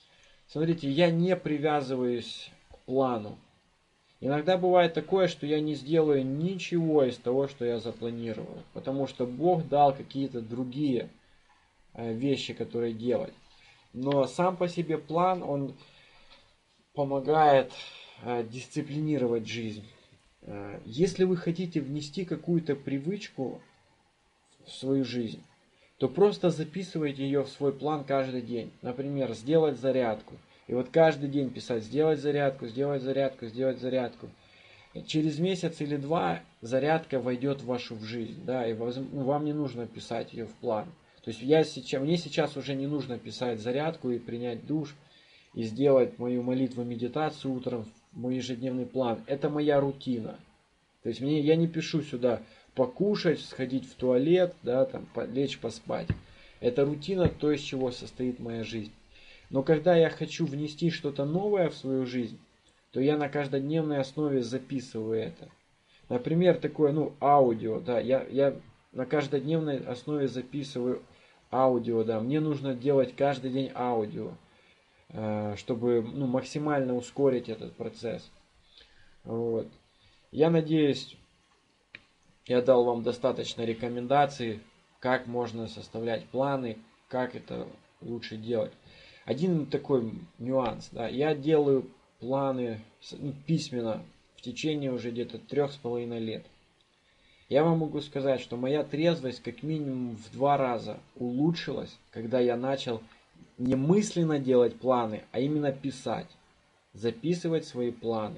Смотрите, я не привязываюсь к плану. Иногда бывает такое, что я не сделаю ничего из того, что я запланировал, потому что Бог дал какие-то другие вещи, которые делать. Но сам по себе план, он помогает дисциплинировать жизнь. Если вы хотите внести какую-то привычку в свою жизнь, то просто записывайте ее в свой план каждый день. Например, сделать зарядку. И вот каждый день писать: сделать зарядку, сделать зарядку, сделать зарядку. Через месяц или два зарядка войдет в вашу жизнь, да, и вам не нужно писать ее в план. То есть я сейчас, мне сейчас уже не нужно писать зарядку и принять душ, и сделать мою молитву, медитацию утром, мой ежедневный план. Это моя рутина. То есть мне, я не пишу сюда покушать, сходить в туалет, да, там, лечь поспать. Это рутина, то, из чего состоит моя жизнь. Но когда я хочу внести что-то новое в свою жизнь, то я на каждодневной основе записываю это. Например, такое, ну, аудио, да, я, я на каждодневной основе записываю аудио, да, мне нужно делать каждый день аудио, чтобы, ну, максимально ускорить этот процесс. Вот. Я надеюсь, я дал вам достаточно рекомендаций, как можно составлять планы, как это лучше делать. Один такой нюанс, да, я делаю планы, ну, письменно в течение уже где-то трех с половиной лет. Я вам могу сказать, что моя трезвость как минимум в два раза улучшилась, когда я начал не мысленно делать планы, а именно писать, записывать свои планы.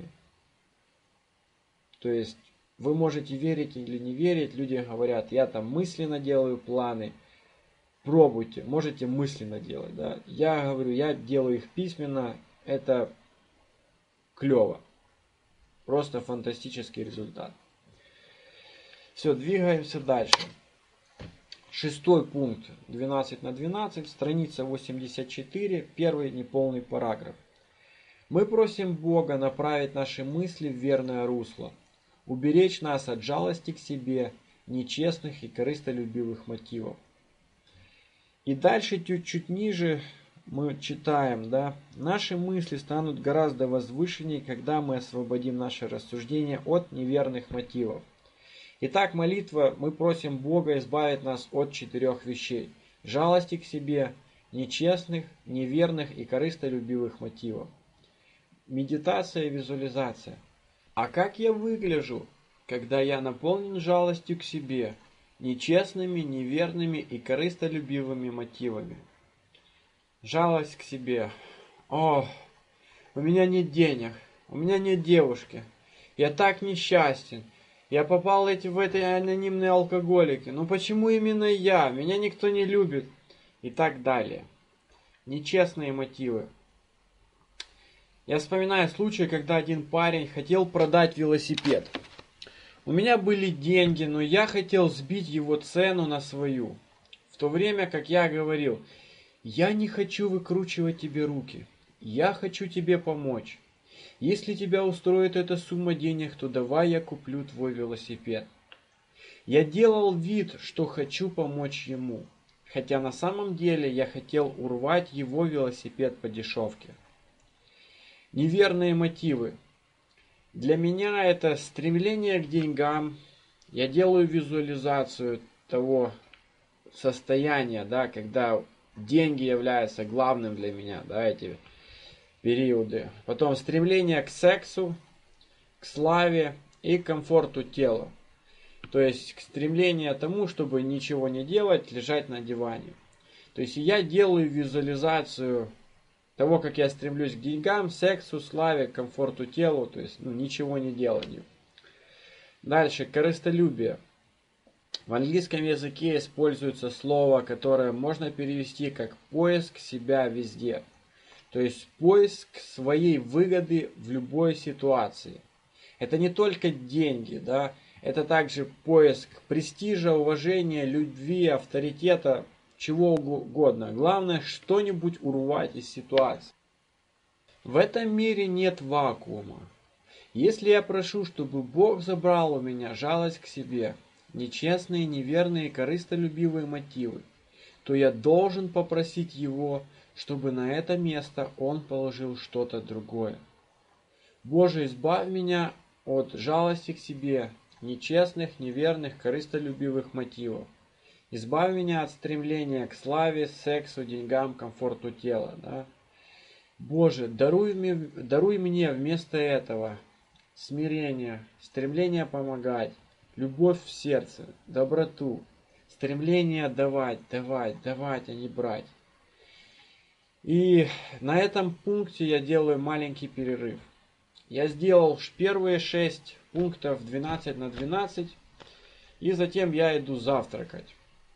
То есть вы можете верить или не верить, люди говорят: я там мысленно делаю планы. Пробуйте, можете мысленно делать, да. Я говорю, я делаю их письменно, это клево. Просто фантастический результат. Все, двигаемся дальше. Шестой пункт, двенадцать на двенадцать, страница восемьдесят четыре, первый неполный параграф. Мы просим Бога направить наши мысли в верное русло, уберечь нас от жалости к себе, нечестных и корыстолюбивых мотивов. И дальше, чуть-чуть ниже, мы читаем, да, наши мысли станут гораздо возвышеннее, когда мы освободим наше рассуждение от неверных мотивов. Итак, молитва, мы просим Бога избавить нас от четырех вещей: жалости к себе, нечестных, неверных и корыстолюбивых мотивов. Медитация и визуализация. А как я выгляжу, когда я наполнен жалостью к себе, нечестными, неверными и корыстолюбивыми мотивами? Жалость к себе. О, у меня нет денег, у меня нет девушки, я так несчастен, я попал эти, в эти анонимные алкоголики, ну почему именно я, меня никто не любит, и так далее. Нечестные мотивы. Я вспоминаю случай, когда один парень хотел продать велосипед. У меня были деньги, но я хотел сбить его цену на свою. В то время как я говорил: я не хочу выкручивать тебе руки, я хочу тебе помочь. Если тебя устроит эта сумма денег, то давай я куплю твой велосипед. Я делал вид, что хочу помочь ему, хотя на самом деле я хотел урвать его велосипед по дешевке. Неверные мотивы. Для меня это стремление к деньгам. Я делаю визуализацию того состояния, да, когда деньги являются главным для меня, да, эти периоды. Потом стремление к сексу, к славе и к комфорту тела. То есть к стремлению к тому, чтобы ничего не делать, лежать на диване. То есть я делаю визуализацию того, как я стремлюсь к деньгам, сексу, славе, комфорту телу, то есть, ну, ничего не деланию. Дальше, корыстолюбие. В английском языке используется слово, которое можно перевести как поиск себя везде. То есть поиск своей выгоды в любой ситуации. Это не только деньги, да, это также поиск престижа, уважения, любви, авторитета, чего угодно. Главное, что-нибудь урвать из ситуации. В этом мире нет вакуума. Если я прошу, чтобы Бог забрал у меня жалость к себе, нечестные, неверные, корыстолюбивые мотивы, то я должен попросить Его чтобы на это место Он положил что-то другое. Боже, избавь меня от жалости к себе, нечестных, неверных, корыстолюбивых мотивов. Избавь меня от стремления к славе, сексу, деньгам, комфорту тела. Да? Боже, даруй мне, даруй мне вместо этого смирение, стремление помогать, любовь в сердце, доброту, стремление давать, давать, давать, а не брать. И на этом пункте я делаю маленький перерыв. Я сделал первые шесть пунктов двенадцать на двенадцать, и затем я иду завтракать.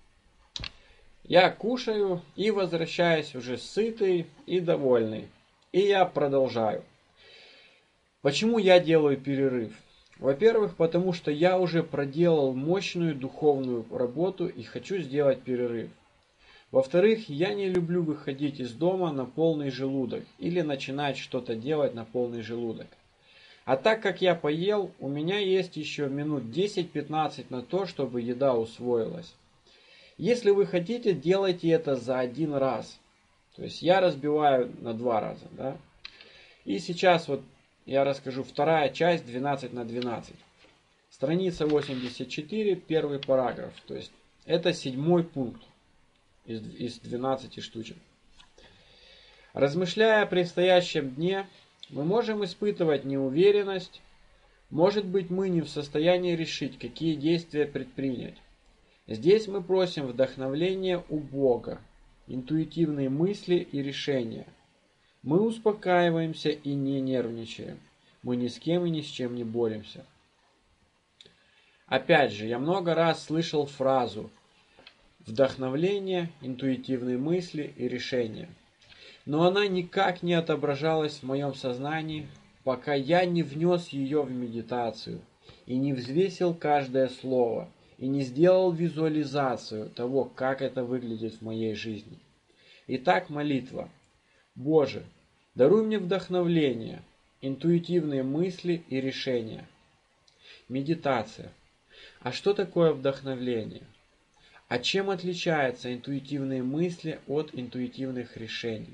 Я кушаю и возвращаюсь уже сытый и довольный. И я продолжаю. Почему я делаю перерыв? Во-первых, потому что я уже проделал мощную духовную работу и хочу сделать перерыв. Во-вторых, я не люблю выходить из дома на полный желудок или начинать что-то делать на полный желудок. А так как я поел, у меня есть еще минут десять-пятнадцать на то, чтобы еда усвоилась. Если вы хотите, делайте это за один раз. То есть я разбиваю на два раза. Да? И сейчас вот я расскажу вторая часть двенадцать на двенадцать. Страница восемьдесят четыре, первый параграф. То есть это седьмой пункт из, из двенадцати штучек. Размышляя о предстоящем дне, мы можем испытывать неуверенность. Может быть, мы не в состоянии решить, какие действия предпринять. Здесь мы просим вдохновения у Бога, интуитивные мысли и решения. Мы успокаиваемся и не нервничаем. Мы ни с кем и ни с чем не боремся. Опять же, я много раз слышал фразу «вдохновление, интуитивные мысли и решения». Но она никак не отображалась в моем сознании, пока я не внес ее в медитацию и не взвесил каждое слово, и не сделал визуализацию того, как это выглядит в моей жизни. Итак, молитва. Боже, даруй мне вдохновение, интуитивные мысли и решения. Медитация. А что такое вдохновление? А чем отличаются интуитивные мысли от интуитивных решений?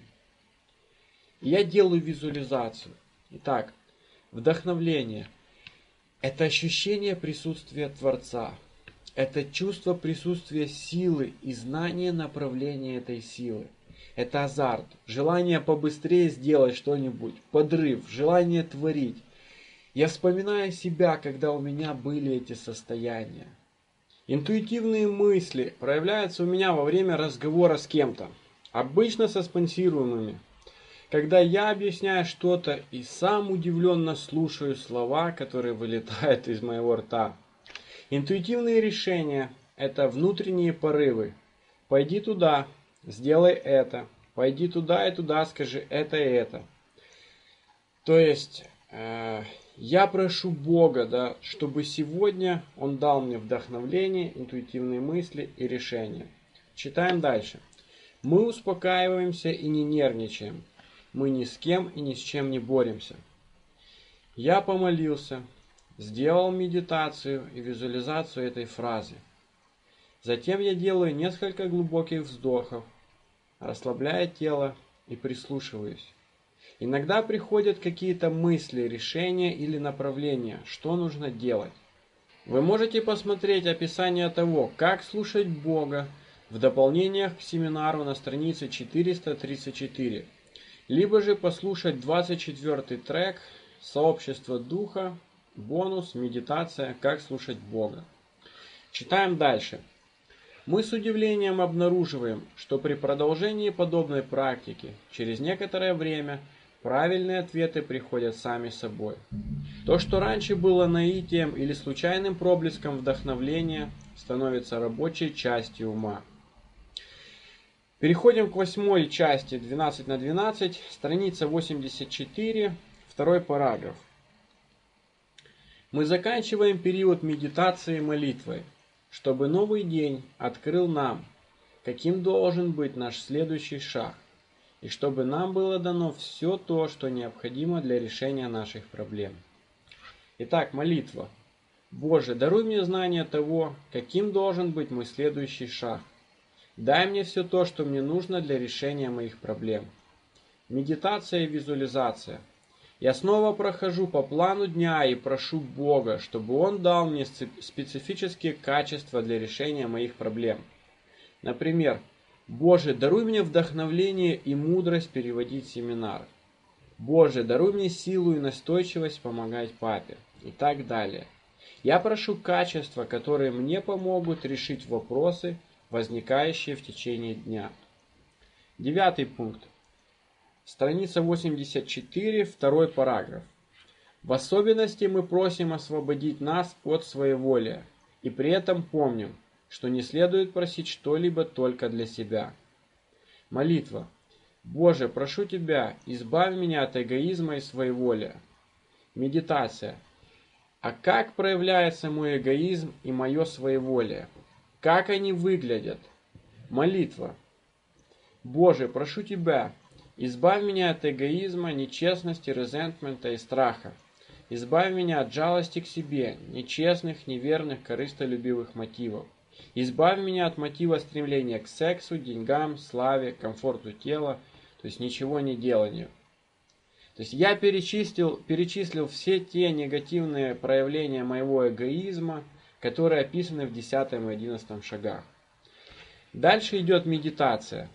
Я делаю визуализацию. Итак, вдохновление – это ощущение присутствия Творца. Это чувство присутствия силы и знание направления этой силы. Это азарт, желание побыстрее сделать что-нибудь, подрыв, желание творить. Я вспоминаю себя, когда у меня были эти состояния. Интуитивные мысли проявляются у меня во время разговора с кем-то, обычно со спонсируемыми. Когда я объясняю что-то и сам удивленно слушаю слова, которые вылетают из моего рта. Интуитивные решения – это внутренние порывы. Пойди туда, сделай это. Пойди туда и туда, скажи это и это. То есть, э, я прошу Бога, да, чтобы сегодня Он дал мне вдохновление, интуитивные мысли и решения. Читаем дальше. Мы успокаиваемся и не нервничаем. Мы ни с кем и ни с чем не боремся. Я помолился, сделал медитацию и визуализацию этой фразы. Затем я делаю несколько глубоких вздохов, расслабляя тело и прислушиваюсь. Иногда приходят какие-то мысли, решения или направления, что нужно делать. Вы можете посмотреть описание того, как слушать Бога в дополнениях к семинару на странице четыреста тридцать четыре. Либо же послушать двадцать четвёртый трек «Сообщество Духа», бонус, медитация «Как слушать Бога». Читаем дальше. Мы с удивлением обнаруживаем, что при продолжении подобной практики через некоторое время правильные ответы приходят сами собой. То, что раньше было наитием или случайным проблеском вдохновления, становится рабочей частью ума. Переходим к восьмой части двенадцать на двенадцать, страница восемьдесят четыре, второй параграф. Мы заканчиваем период медитации молитвой, чтобы новый день открыл нам, каким должен быть наш следующий шаг, и чтобы нам было дано все то, что необходимо для решения наших проблем. Итак, молитва. Боже, даруй мне знание того, каким должен быть мой следующий шаг. Дай мне все то, что мне нужно для решения моих проблем. Медитация и визуализация. Я снова прохожу по плану дня и прошу Бога, чтобы Он дал мне специфические качества для решения моих проблем. Например, Боже, даруй мне вдохновение и мудрость переводить семинар. Боже, даруй мне силу и настойчивость помогать папе. И так далее. Я прошу качества, которые мне помогут решить вопросы, возникающие в течение дня. Девятый пункт. Страница восемьдесят четыре, второй параграф. В особенности мы просим освободить нас от своеволия, и при этом помним, что не следует просить что-либо только для себя. Молитва. Боже, прошу Тебя, избавь меня от эгоизма и своеволия. Медитация. А как проявляется мой эгоизм и мое своеволие? Как они выглядят? Молитва. Боже, прошу Тебя, избавь меня от эгоизма, нечестности, резентмента и страха. Избавь меня от жалости к себе, нечестных, неверных, корыстолюбивых мотивов. Избавь меня от мотива стремления к сексу, деньгам, славе, комфорту тела, то есть ничего не деланию. То есть я перечислил, перечислил все те негативные проявления моего эгоизма, которые описаны в десятом и одиннадцатом шагах. Дальше идет медитация.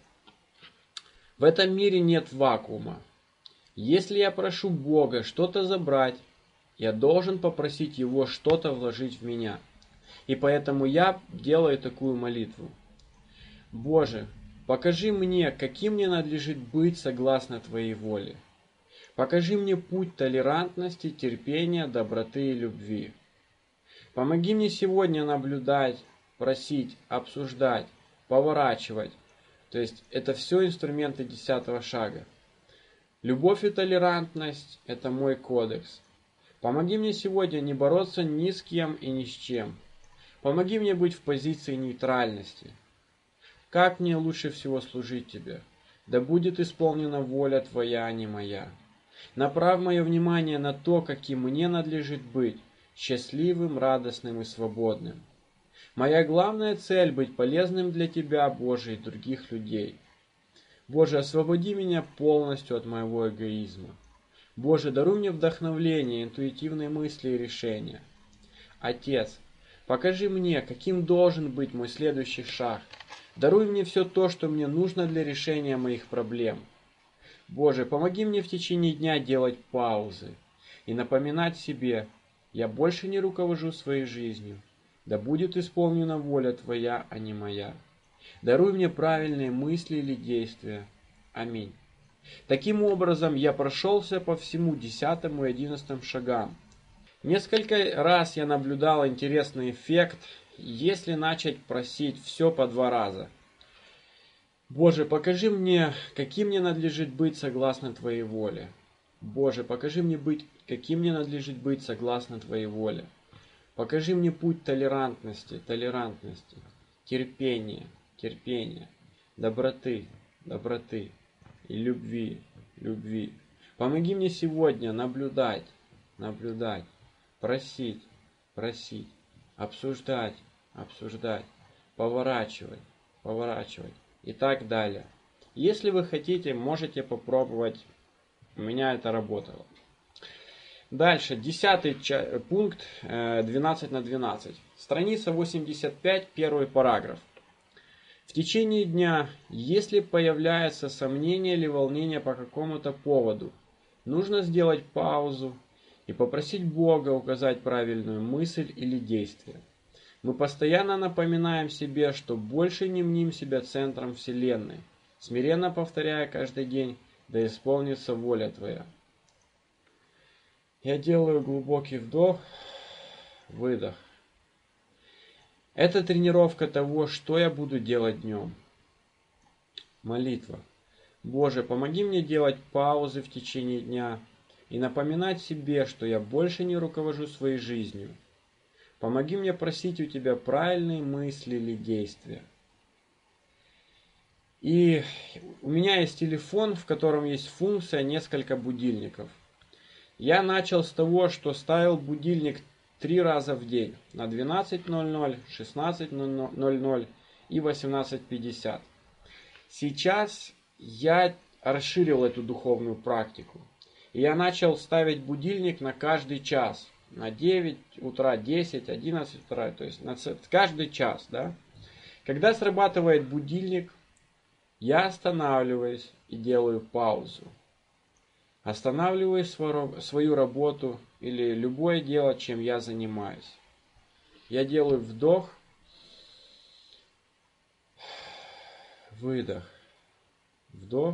В этом мире нет вакуума. Если я прошу Бога что-то забрать, я должен попросить Его что-то вложить в меня. И поэтому я делаю такую молитву. Боже, покажи мне, каким мне надлежит быть согласно Твоей воле. Покажи мне путь толерантности, терпения, доброты и любви. Помоги мне сегодня наблюдать, просить, обсуждать, поворачивать. То есть это все инструменты десятого шага. Любовь и толерантность – это мой кодекс. Помоги мне сегодня не бороться ни с кем и ни с чем. Помоги мне быть в позиции нейтральности. Как мне лучше всего служить Тебе? Да будет исполнена воля Твоя, а не моя. Направь мое внимание на то, каким мне надлежит быть, счастливым, радостным и свободным. Моя главная цель – быть полезным для Тебя, Боже, и других людей. Боже, освободи меня полностью от моего эгоизма. Боже, даруй мне вдохновление, интуитивные мысли и решения. Отец, покажи мне, каким должен быть мой следующий шаг. Даруй мне все то, что мне нужно для решения моих проблем. Боже, помоги мне в течение дня делать паузы и напоминать себе, я больше не руковожу своей жизнью. Да будет исполнена воля Твоя, а не моя. Даруй мне правильные мысли или действия. Аминь. Таким образом, я прошелся по всему десятому и одиннадцатому шагам. Несколько раз я наблюдал интересный эффект, если начать просить все по два раза. Боже, покажи мне, каким мне надлежит быть согласно Твоей воле. Боже, покажи мне, быть, каким мне надлежит быть согласно Твоей воле. Покажи мне путь толерантности, толерантности, терпения, терпения, доброты, доброты и любви, любви. Помоги мне сегодня наблюдать, наблюдать, просить, просить, обсуждать, обсуждать, поворачивать, поворачивать и так далее. Если вы хотите, можете попробовать. У меня это работало. Дальше, десятый пункт, двенадцать на двенадцать. Страница восемьдесят пять, первый параграф. В течение дня, если появляется сомнение или волнение по какому-то поводу, нужно сделать паузу и попросить Бога указать правильную мысль или действие. Мы постоянно напоминаем себе, что больше не мним себя центром Вселенной, смиренно повторяя каждый день, да исполнится воля Твоя. Я делаю глубокий вдох, выдох. Это тренировка того, что я буду делать днем. Молитва. Боже, помоги мне делать паузы в течение дня и напоминать себе, что я больше не руковожу своей жизнью. Помоги мне просить у Тебя правильные мысли или действия. И у меня есть телефон, в котором есть функция несколько будильников. Я начал с того, что ставил будильник три раза в день. На двенадцать ноль ноль, шестнадцать ноль ноль и восемнадцать пятьдесят. Сейчас я расширил эту духовную практику. И я начал ставить будильник на каждый час. На девять утра, десять, одиннадцать утра. То есть на каждый час. Да? Когда срабатывает будильник, я останавливаюсь и делаю паузу. Останавливаю свою работу или любое дело, чем я занимаюсь. Я делаю вдох, выдох, вдох,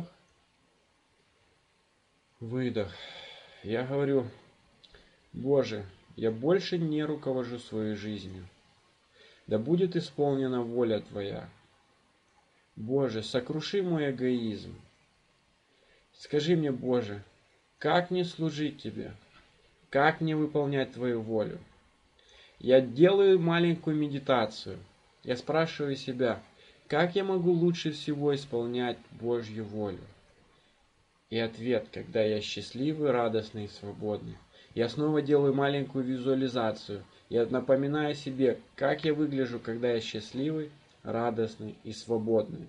выдох. Я говорю: Боже, я больше не руковожу своей жизнью. Да будет исполнена воля Твоя. Боже, сокруши мой эгоизм. Скажи мне, Боже, как мне служить Тебе? Как мне выполнять Твою волю? Я делаю маленькую медитацию. Я спрашиваю себя, как я могу лучше всего исполнять Божью волю? И ответ, когда я счастливый, радостный и свободный. Я снова делаю маленькую визуализацию. Я напоминаю себе, как я выгляжу, когда я счастливый, радостный и свободный.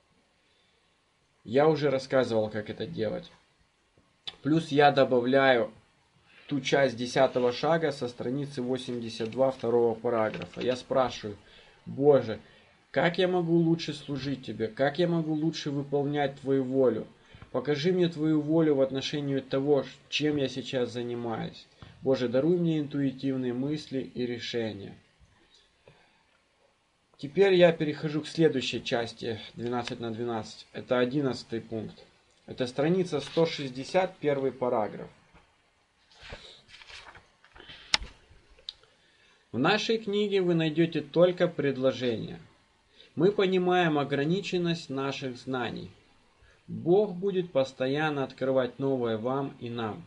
Я уже рассказывал, как это делать. Плюс я добавляю ту часть десятого шага со страницы восемьдесят два второго параграфа. Я спрашиваю: Боже, как я могу лучше служить Тебе? Как я могу лучше выполнять Твою волю? Покажи мне Твою волю в отношении того, чем я сейчас занимаюсь. Боже, даруй мне интуитивные мысли и решения. Теперь я перехожу к следующей части двенадцать на двенадцать. Это одиннадцатый пункт. Это страница сто шестьдесят, первый параграф. В нашей книге вы найдете только предложения. Мы понимаем ограниченность наших знаний. Бог будет постоянно открывать новое вам и нам.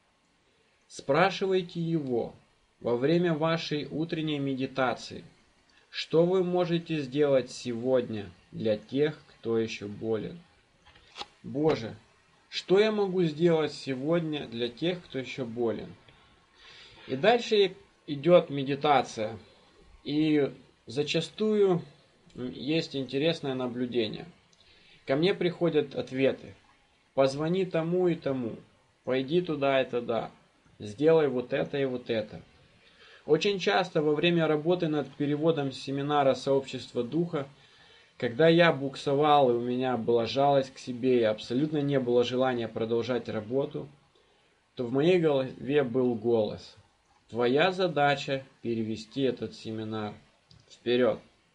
Спрашивайте Его во время вашей утренней медитации, что вы можете сделать сегодня для тех, кто еще болен. Боже, что я могу сделать сегодня для тех, кто еще болен? И дальше идет медитация. И зачастую есть интересное наблюдение. Ко мне приходят ответы. Позвони тому и тому. Пойди туда и туда. Сделай вот это и вот это. Очень часто во время работы над переводом семинара «Сообщество Духа», когда я буксовал, и у меня была жалость к себе, и абсолютно не было желания продолжать работу, то в моей голове был голос: твоя задача перевести этот семинар вперед.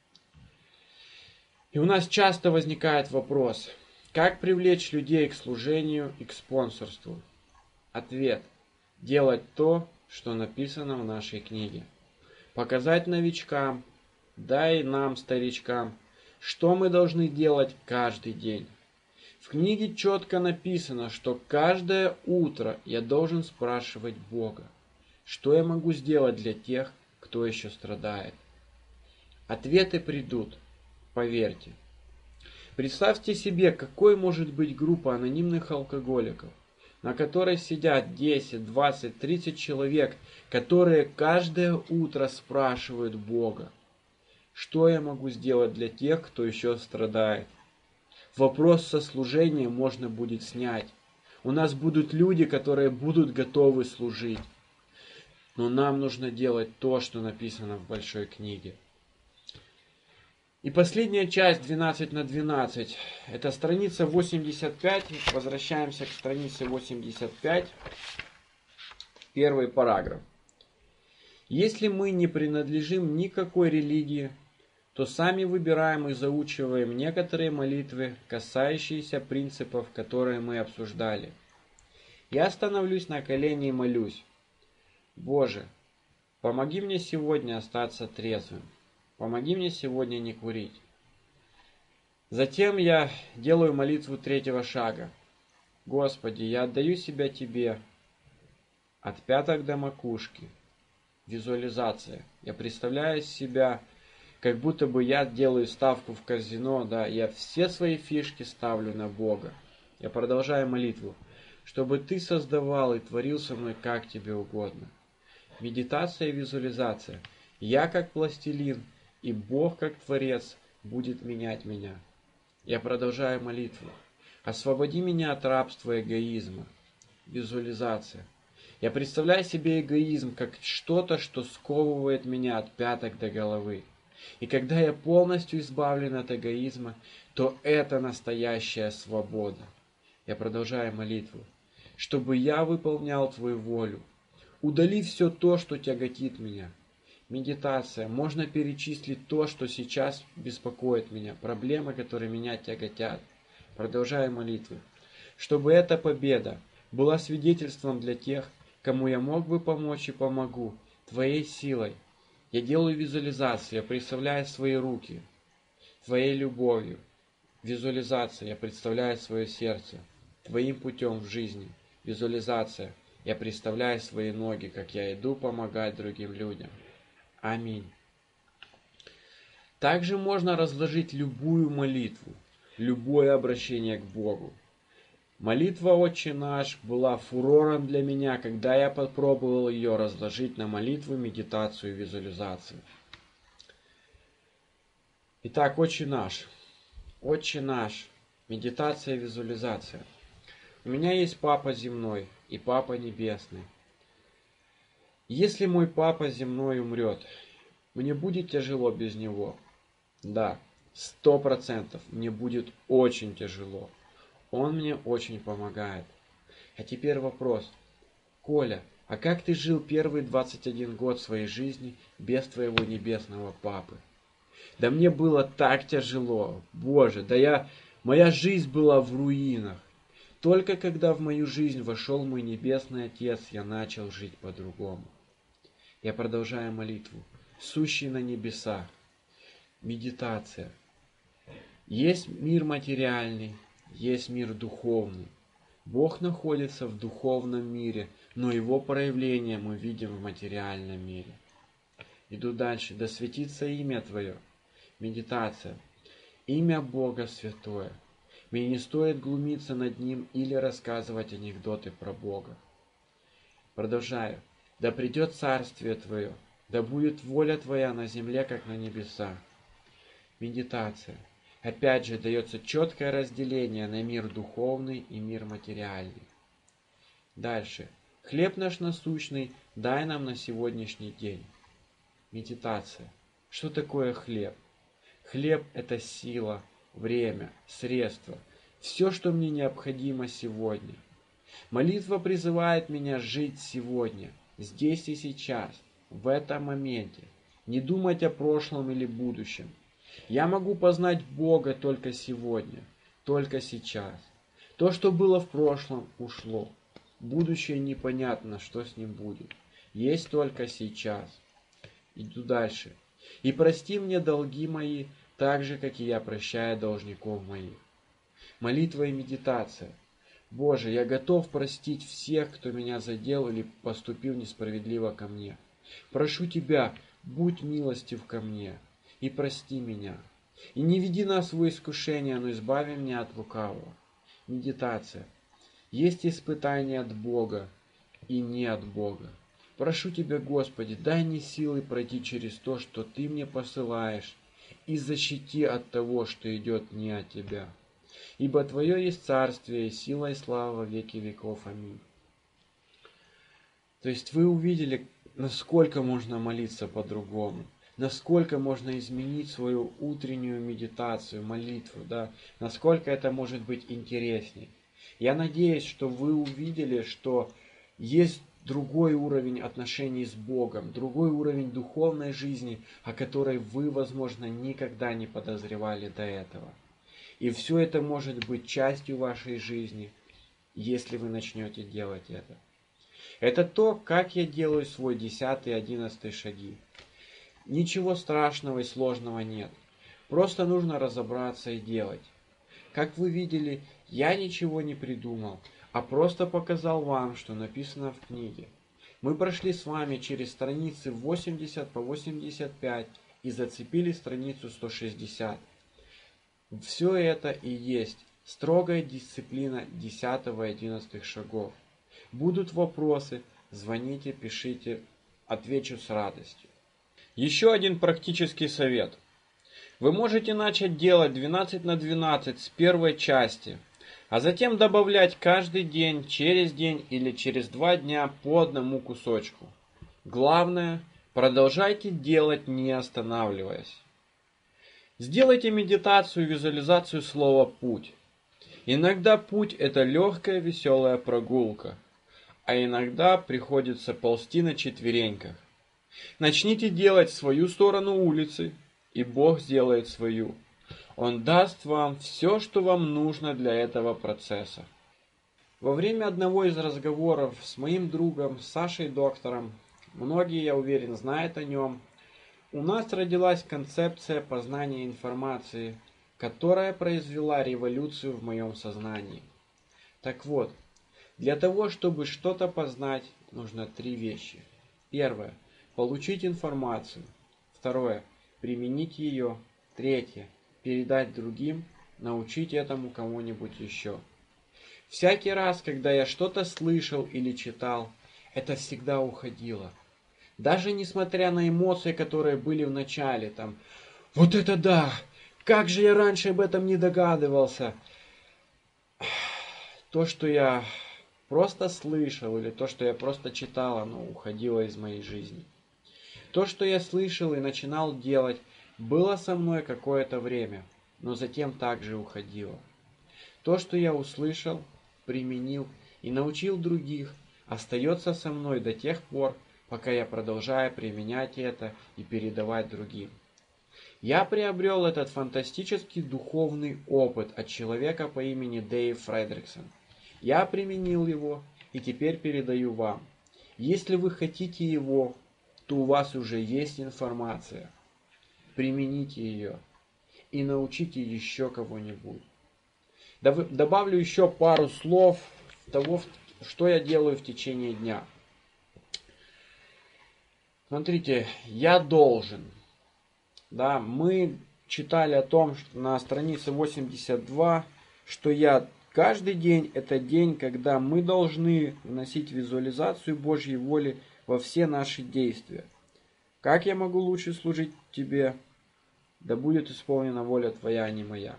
И у нас часто возникает вопрос: как привлечь людей к служению и к спонсорству? Ответ: делать то, что написано в нашей книге. Показать новичкам, да и нам, старичкам, что мы должны делать каждый день. В книге четко написано, что каждое утро я должен спрашивать Бога, что я могу сделать для тех, кто еще страдает. Ответы придут, поверьте. Представьте себе, какой может быть группа анонимных алкоголиков, на которой сидят десять, двадцать, тридцать человек, которые каждое утро спрашивают Бога, что я могу сделать для тех, кто еще страдает. Вопрос со служением можно будет снять. У нас будут люди, которые будут готовы служить. Но нам нужно делать то, что написано в большой книге. И последняя часть двенадцать на двенадцать. Это страница восемьдесят пять. Возвращаемся к странице восемьдесят пять. Первый параграф. Если мы не принадлежим никакой религии, то сами выбираем и заучиваем некоторые молитвы, касающиеся принципов, которые мы обсуждали. Я становлюсь на колени и молюсь: Боже, помоги мне сегодня остаться трезвым. Помоги мне сегодня не курить. Затем я делаю молитву третьего шага. Господи, я отдаю себя Тебе от пяток до макушки. Визуализация. Я представляю себя, как будто бы я делаю ставку в казино, да, я все свои фишки ставлю на Бога. Я продолжаю молитву, чтобы Ты создавал и творил со мной как Тебе угодно. Медитация и визуализация. Я как пластилин, и Бог как Творец будет менять меня. Я продолжаю молитву. Освободи меня от рабства эгоизма. Визуализация. Я представляю себе эгоизм как что-то, что сковывает меня от пяток до головы. И когда я полностью избавлен от эгоизма, то это настоящая свобода. Я продолжаю молитву. Чтобы я выполнял Твою волю. Удали все то, что тяготит меня. Медитация. Можно перечислить то, что сейчас беспокоит меня, проблемы, которые меня тяготят. Продолжаю молитву. Чтобы эта победа была свидетельством для тех, кому я мог бы помочь и помогу, Твоей силой. Я делаю визуализацию, я представляю свои руки, Твоей любовью. Визуализация, я представляю свое сердце, Твоим путем в жизни. Визуализация, я представляю свои ноги, как я иду помогать другим людям. Аминь. Также можно разложить любую молитву, любое обращение к Богу. Молитва «Отче наш» была фурором для меня, когда я попробовал ее разложить на молитву, медитацию и визуализацию. Итак, «Отче наш». «Отче наш». Медитация и визуализация. У меня есть Папа земной и Папа небесный. Если мой Папа земной умрет, мне будет тяжело без него. Да, сто процентов мне будет очень тяжело. Он мне очень помогает. А теперь вопрос. Коля, а как ты жил первые двадцать один год своей жизни без твоего небесного папы? Да мне было так тяжело. Боже, да я... Моя жизнь была в руинах. Только когда в мою жизнь вошел мой небесный Отец, я начал жить по-другому. Я продолжаю молитву. Сущий на небесах. Медитация. Есть мир материальный. Есть мир духовный. Бог находится в духовном мире, но Его проявление мы видим в материальном мире. Иду дальше. Да светится имя Твое. Медитация. Имя Бога святое. Мне не стоит глумиться над Ним или рассказывать анекдоты про Бога. Продолжаю. Да придет Царствие Твое. Да будет воля Твоя на земле, как на небесах. Медитация. Опять же, дается четкое разделение на мир духовный и мир материальный. Дальше. Хлеб наш насущный дай нам на сегодняшний день. Медитация. Что такое хлеб? Хлеб – это сила, время, средства. Все, что мне необходимо сегодня. Молитва призывает меня жить сегодня, здесь и сейчас, в этом моменте. Не думать о прошлом или будущем. Я могу познать Бога только сегодня, только сейчас. То, что было в прошлом, ушло. Будущее непонятно, что с ним будет. Есть только сейчас. Иду дальше. И прости мне долги мои, так же, как и я прощаю должников моих. Молитва и медитация. Боже, я готов простить всех, кто меня задел или поступил несправедливо ко мне. Прошу Тебя, будь милостив ко мне и прости меня. И не веди нас в искушение, но избави меня от лукавого. Медитация. Есть испытания от Бога и не от Бога. Прошу Тебя, Господи, дай мне силы пройти через то, что Ты мне посылаешь, и защити от того, что идет не от Тебя. Ибо Твое есть царствие, сила и слава во веки веков. Аминь. То есть вы увидели, насколько можно молиться по-другому, насколько можно изменить свою утреннюю медитацию, молитву, да, насколько это может быть интересней. Я надеюсь, что вы увидели, что есть другой уровень отношений с Богом, другой уровень духовной жизни, о которой вы, возможно, никогда не подозревали до этого. И все это может быть частью вашей жизни, если вы начнете делать это. Это то, как я делаю свой десятый и одиннадцатый шаги. Ничего страшного и сложного нет. Просто нужно разобраться и делать. Как вы видели, я ничего не придумал, а просто показал вам, что написано в книге. Мы прошли с вами через страницы восемьдесят по восемьдесят пять и зацепили страницу сто шестьдесят. Все это и есть строгая дисциплина десятого и одиннадцатых шагов. Будут вопросы, звоните, пишите, отвечу с радостью. Еще один практический совет. Вы можете начать делать двенадцать на двенадцать с первой части, а затем добавлять каждый день, через день или через два дня по одному кусочку. Главное, продолжайте делать, не останавливаясь. Сделайте медитацию, визуализацию слова «путь». Иногда путь – это легкая, веселая прогулка, а иногда приходится ползти на четвереньках. Начните делать свою сторону улицы, и Бог сделает свою. Он даст вам все, что вам нужно для этого процесса. Во время одного из разговоров с моим другом Сашей Доктором, многие, я уверен, знают о нем, у нас родилась концепция познания информации, которая произвела революцию в моем сознании. Так вот, для того, чтобы что-то познать, нужно три вещи. Первое – получить информацию. Второе – применить ее. Третье – передать другим, научить этому кому-нибудь еще. Всякий раз, когда я что-то слышал или читал, это всегда уходило. Даже несмотря на эмоции, которые были в начале, там, вот это да, как же я раньше об этом не догадывался. То, что я просто слышал, или то, что я просто читал, оно уходило из моей жизни. То, что я слышал и начинал делать, было со мной какое-то время, но затем также уходило. То, что я услышал, применил и научил других, остается со мной до тех пор, пока я продолжаю применять это и передавать другим. Я приобрел этот фантастический духовный опыт от человека по имени Дэйв Фредриксон. Я применил его и теперь передаю вам. Если вы хотите его, то у вас уже есть информация. Примените ее и научите еще кого-нибудь. Добавлю еще пару слов того, что я делаю в течение дня. Смотрите, я должен. Да, мы читали о том, что на странице восемьдесят два, что я каждый день это день, когда мы должны вносить визуализацию Божьей воли во все наши действия. Как я могу лучше служить Тебе? Да будет исполнена воля Твоя, а не моя.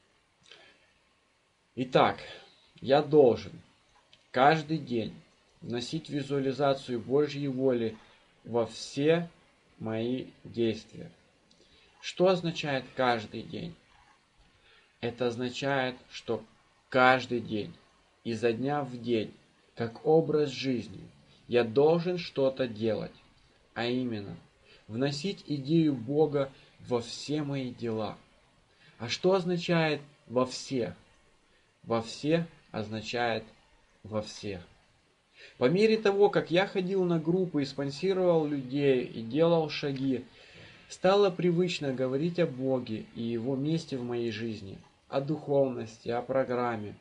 Итак, я должен каждый день вносить визуализацию Божьей воли во все мои действия. Что означает каждый день? Это означает, что каждый день, изо дня в день, как образ жизни, я должен что-то делать, а именно вносить идею Бога во все мои дела. А что означает «во все»? «Во все» означает «во всех». По мере того, как я ходил на группы и спонсировал людей и делал шаги, стало привычно говорить о Боге и Его месте в моей жизни, о духовности, о программе.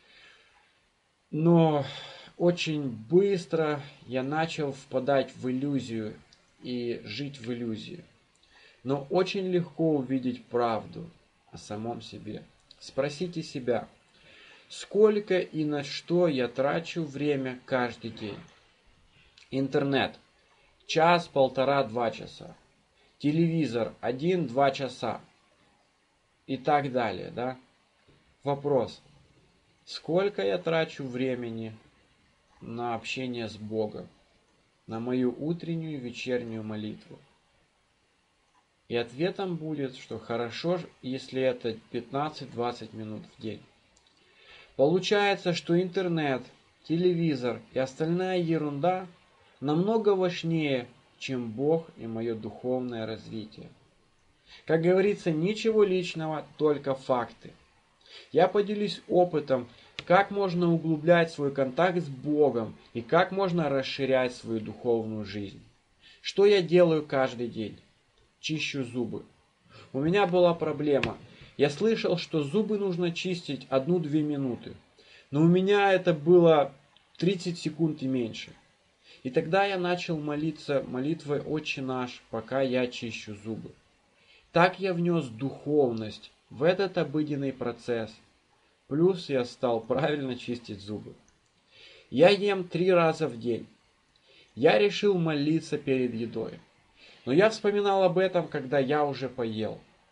Но очень быстро я начал впадать в иллюзию и жить в иллюзии. Но очень легко увидеть правду о самом себе. Спросите себя, сколько и на что я трачу время каждый день? Интернет – час, полтора, два часа. Телевизор – один-два часа. И так далее, да? Вопрос. Сколько я трачу времени на общение с Богом? На мою утреннюю и вечернюю молитву? И ответом будет, что хорошо, если это пятнадцать-двадцать минут в день. Получается, что интернет, телевизор и остальная ерунда намного важнее, чем Бог и мое духовное развитие. Как говорится, ничего личного, только факты. Я поделюсь опытом, как можно углублять свой контакт с Богом и как можно расширять свою духовную жизнь. Что я делаю каждый день? Чищу зубы. У меня была проблема. Я слышал, что зубы нужно чистить одну-две минуты. Но у меня это было тридцать секунд и меньше. И тогда я начал молиться молитвой «Отче наш», пока я чищу зубы. Так я внес духовность в этот обыденный процесс. Плюс я стал правильно чистить зубы. Я ем три раза в день. Я решил молиться перед едой. Но я вспоминал об этом, когда я уже поел.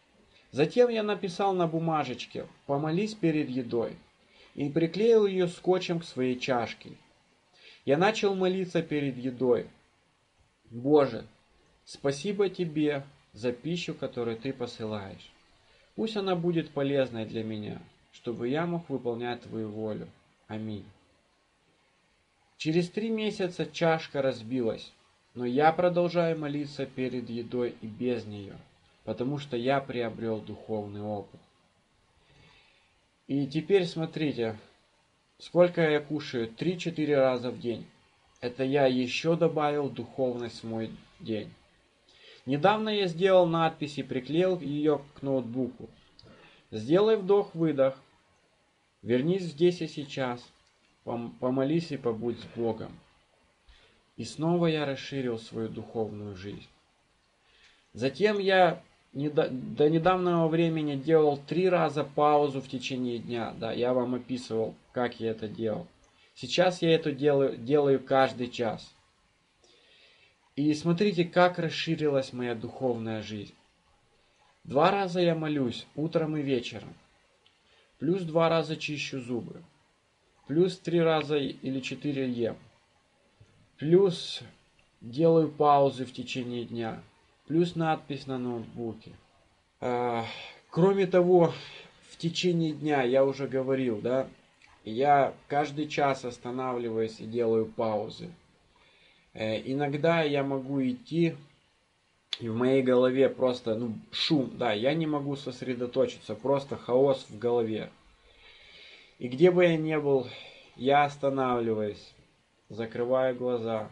Затем я написал на бумажечке «Помолись перед едой» и приклеил ее скотчем к своей чашке. Я начал молиться перед едой. Боже, спасибо Тебе за пищу, которую Ты посылаешь. Пусть она будет полезной для меня, чтобы я мог выполнять Твою волю. Аминь. Через три месяца чашка разбилась, но я продолжаю молиться перед едой и без нее, потому что я приобрел духовный опыт. И теперь смотрите, сколько я кушаю, три-четыре раза в день. Это я еще добавил духовность в мой день. Недавно я сделал надпись и приклеил ее к ноутбуку. Сделай вдох-выдох, вернись здесь и сейчас, помолись и побудь с Богом. И снова я расширил свою духовную жизнь. Затем я до недавнего времени делал три раза паузу в течение дня. Да, я вам описывал, как я это делал. Сейчас я это делаю, делаю каждый час. И смотрите, как расширилась моя духовная жизнь. Два раза я молюсь, утром и вечером. Плюс два раза чищу зубы. Плюс три раза или четыре ем. Плюс делаю паузы в течение дня. Плюс надпись на ноутбуке. А, кроме того, в течение дня, я уже говорил, да, я каждый час останавливаюсь и делаю паузы. Э, иногда я могу идти, и в моей голове просто ну, шум, да, я не могу сосредоточиться, просто хаос в голове. И где бы я ни был, я останавливаюсь, закрываю глаза,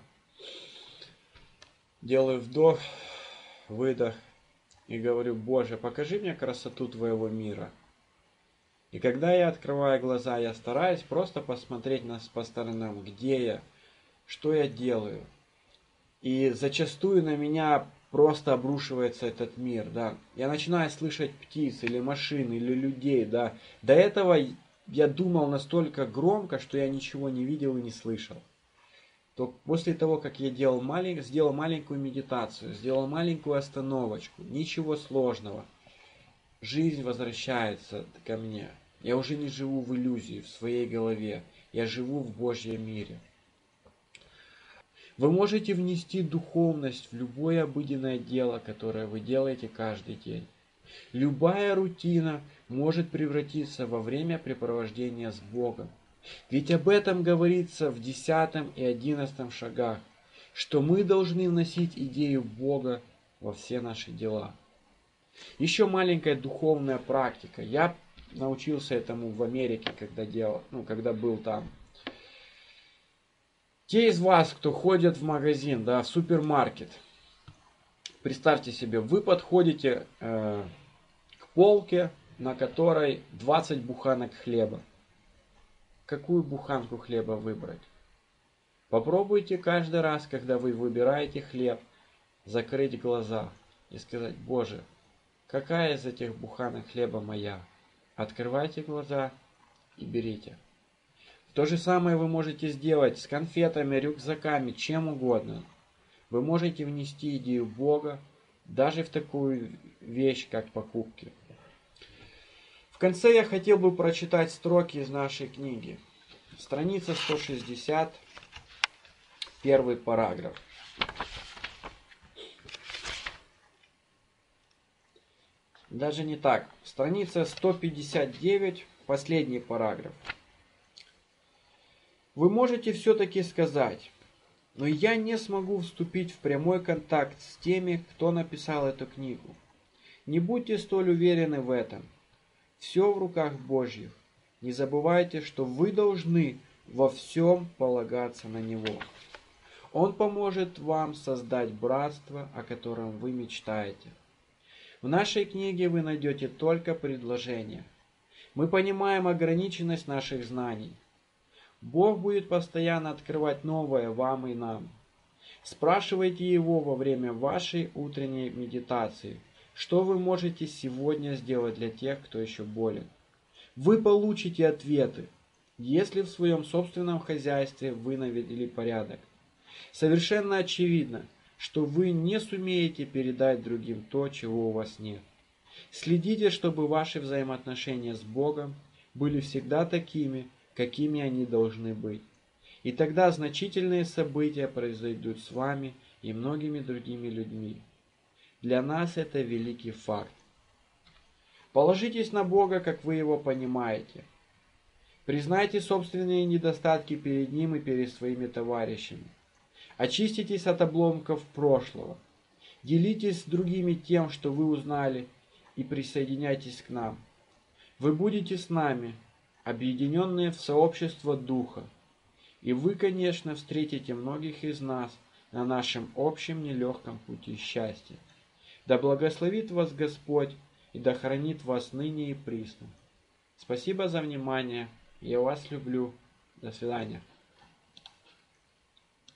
делаю вдох, выдох и говорю: Боже, покажи мне красоту Твоего мира. И когда я открываю глаза, я стараюсь просто посмотреть нас по сторонам, где я, что я делаю. И зачастую на меня просто обрушивается этот мир, да. Я начинаю слышать птиц, или машин, или людей, да. До этого я думал настолько громко, что я ничего не видел и не слышал. То после того, как я делал малень... сделал маленькую медитацию, сделал маленькую остановочку, ничего сложного, жизнь возвращается ко мне. Я уже не живу в иллюзии, в своей голове. Я живу в Божьем мире. Вы можете внести духовность в любое обыденное дело, которое вы делаете каждый день. Любая рутина может превратиться во времяпрепровождение с Богом. Ведь об этом говорится в десятом и одиннадцатом шагах, что мы должны вносить идею Бога во все наши дела. Еще маленькая духовная практика. Я научился этому в Америке, когда делал, ну, когда был там. Те из вас, кто ходит в магазин, да, в супермаркет, представьте себе, вы подходите э, к полке, на которой двадцать буханок хлеба. Какую буханку хлеба выбрать? Попробуйте каждый раз, когда вы выбираете хлеб, закрыть глаза и сказать: Боже, какая из этих буханок хлеба моя? Открывайте глаза и берите. То же самое вы можете сделать с конфетами, рюкзаками, чем угодно. Вы можете внести идею Бога даже в такую вещь, как покупки. В конце я хотел бы прочитать строки из нашей книги. Страница сто шестьдесят, первый параграф. Даже не так. Страница сто пятьдесят девять, последний параграф. Вы можете все-таки сказать: но я не смогу вступить в прямой контакт с теми, кто написал эту книгу. Не будьте столь уверены в этом. Все в руках Божьих. Не забывайте, что вы должны во всем полагаться на Него. Он поможет вам создать братство, о котором вы мечтаете. В нашей книге вы найдете только предложения. Мы понимаем ограниченность наших знаний. Бог будет постоянно открывать новое вам и нам. Спрашивайте Его во время вашей утренней медитации, что вы можете сегодня сделать для тех, кто еще болен. Вы получите ответы, если в своем собственном хозяйстве вы навели порядок. Совершенно очевидно, что вы не сумеете передать другим то, чего у вас нет. Следите, чтобы ваши взаимоотношения с Богом были всегда такими, какими они должны быть. И тогда значительные события произойдут с вами и многими другими людьми. Для нас это великий факт. Положитесь на Бога, как вы Его понимаете. Признайте собственные недостатки перед Ним и перед своими товарищами. Очиститесь от обломков прошлого. Делитесь с другими тем, что вы узнали, и присоединяйтесь к нам. Вы будете с нами, объединенные в сообщество Духа. И вы, конечно, встретите многих из нас на нашем общем нелегком пути счастья. Да благословит вас Господь и да хранит вас ныне и присно. Спасибо за внимание. Я вас люблю. До свидания.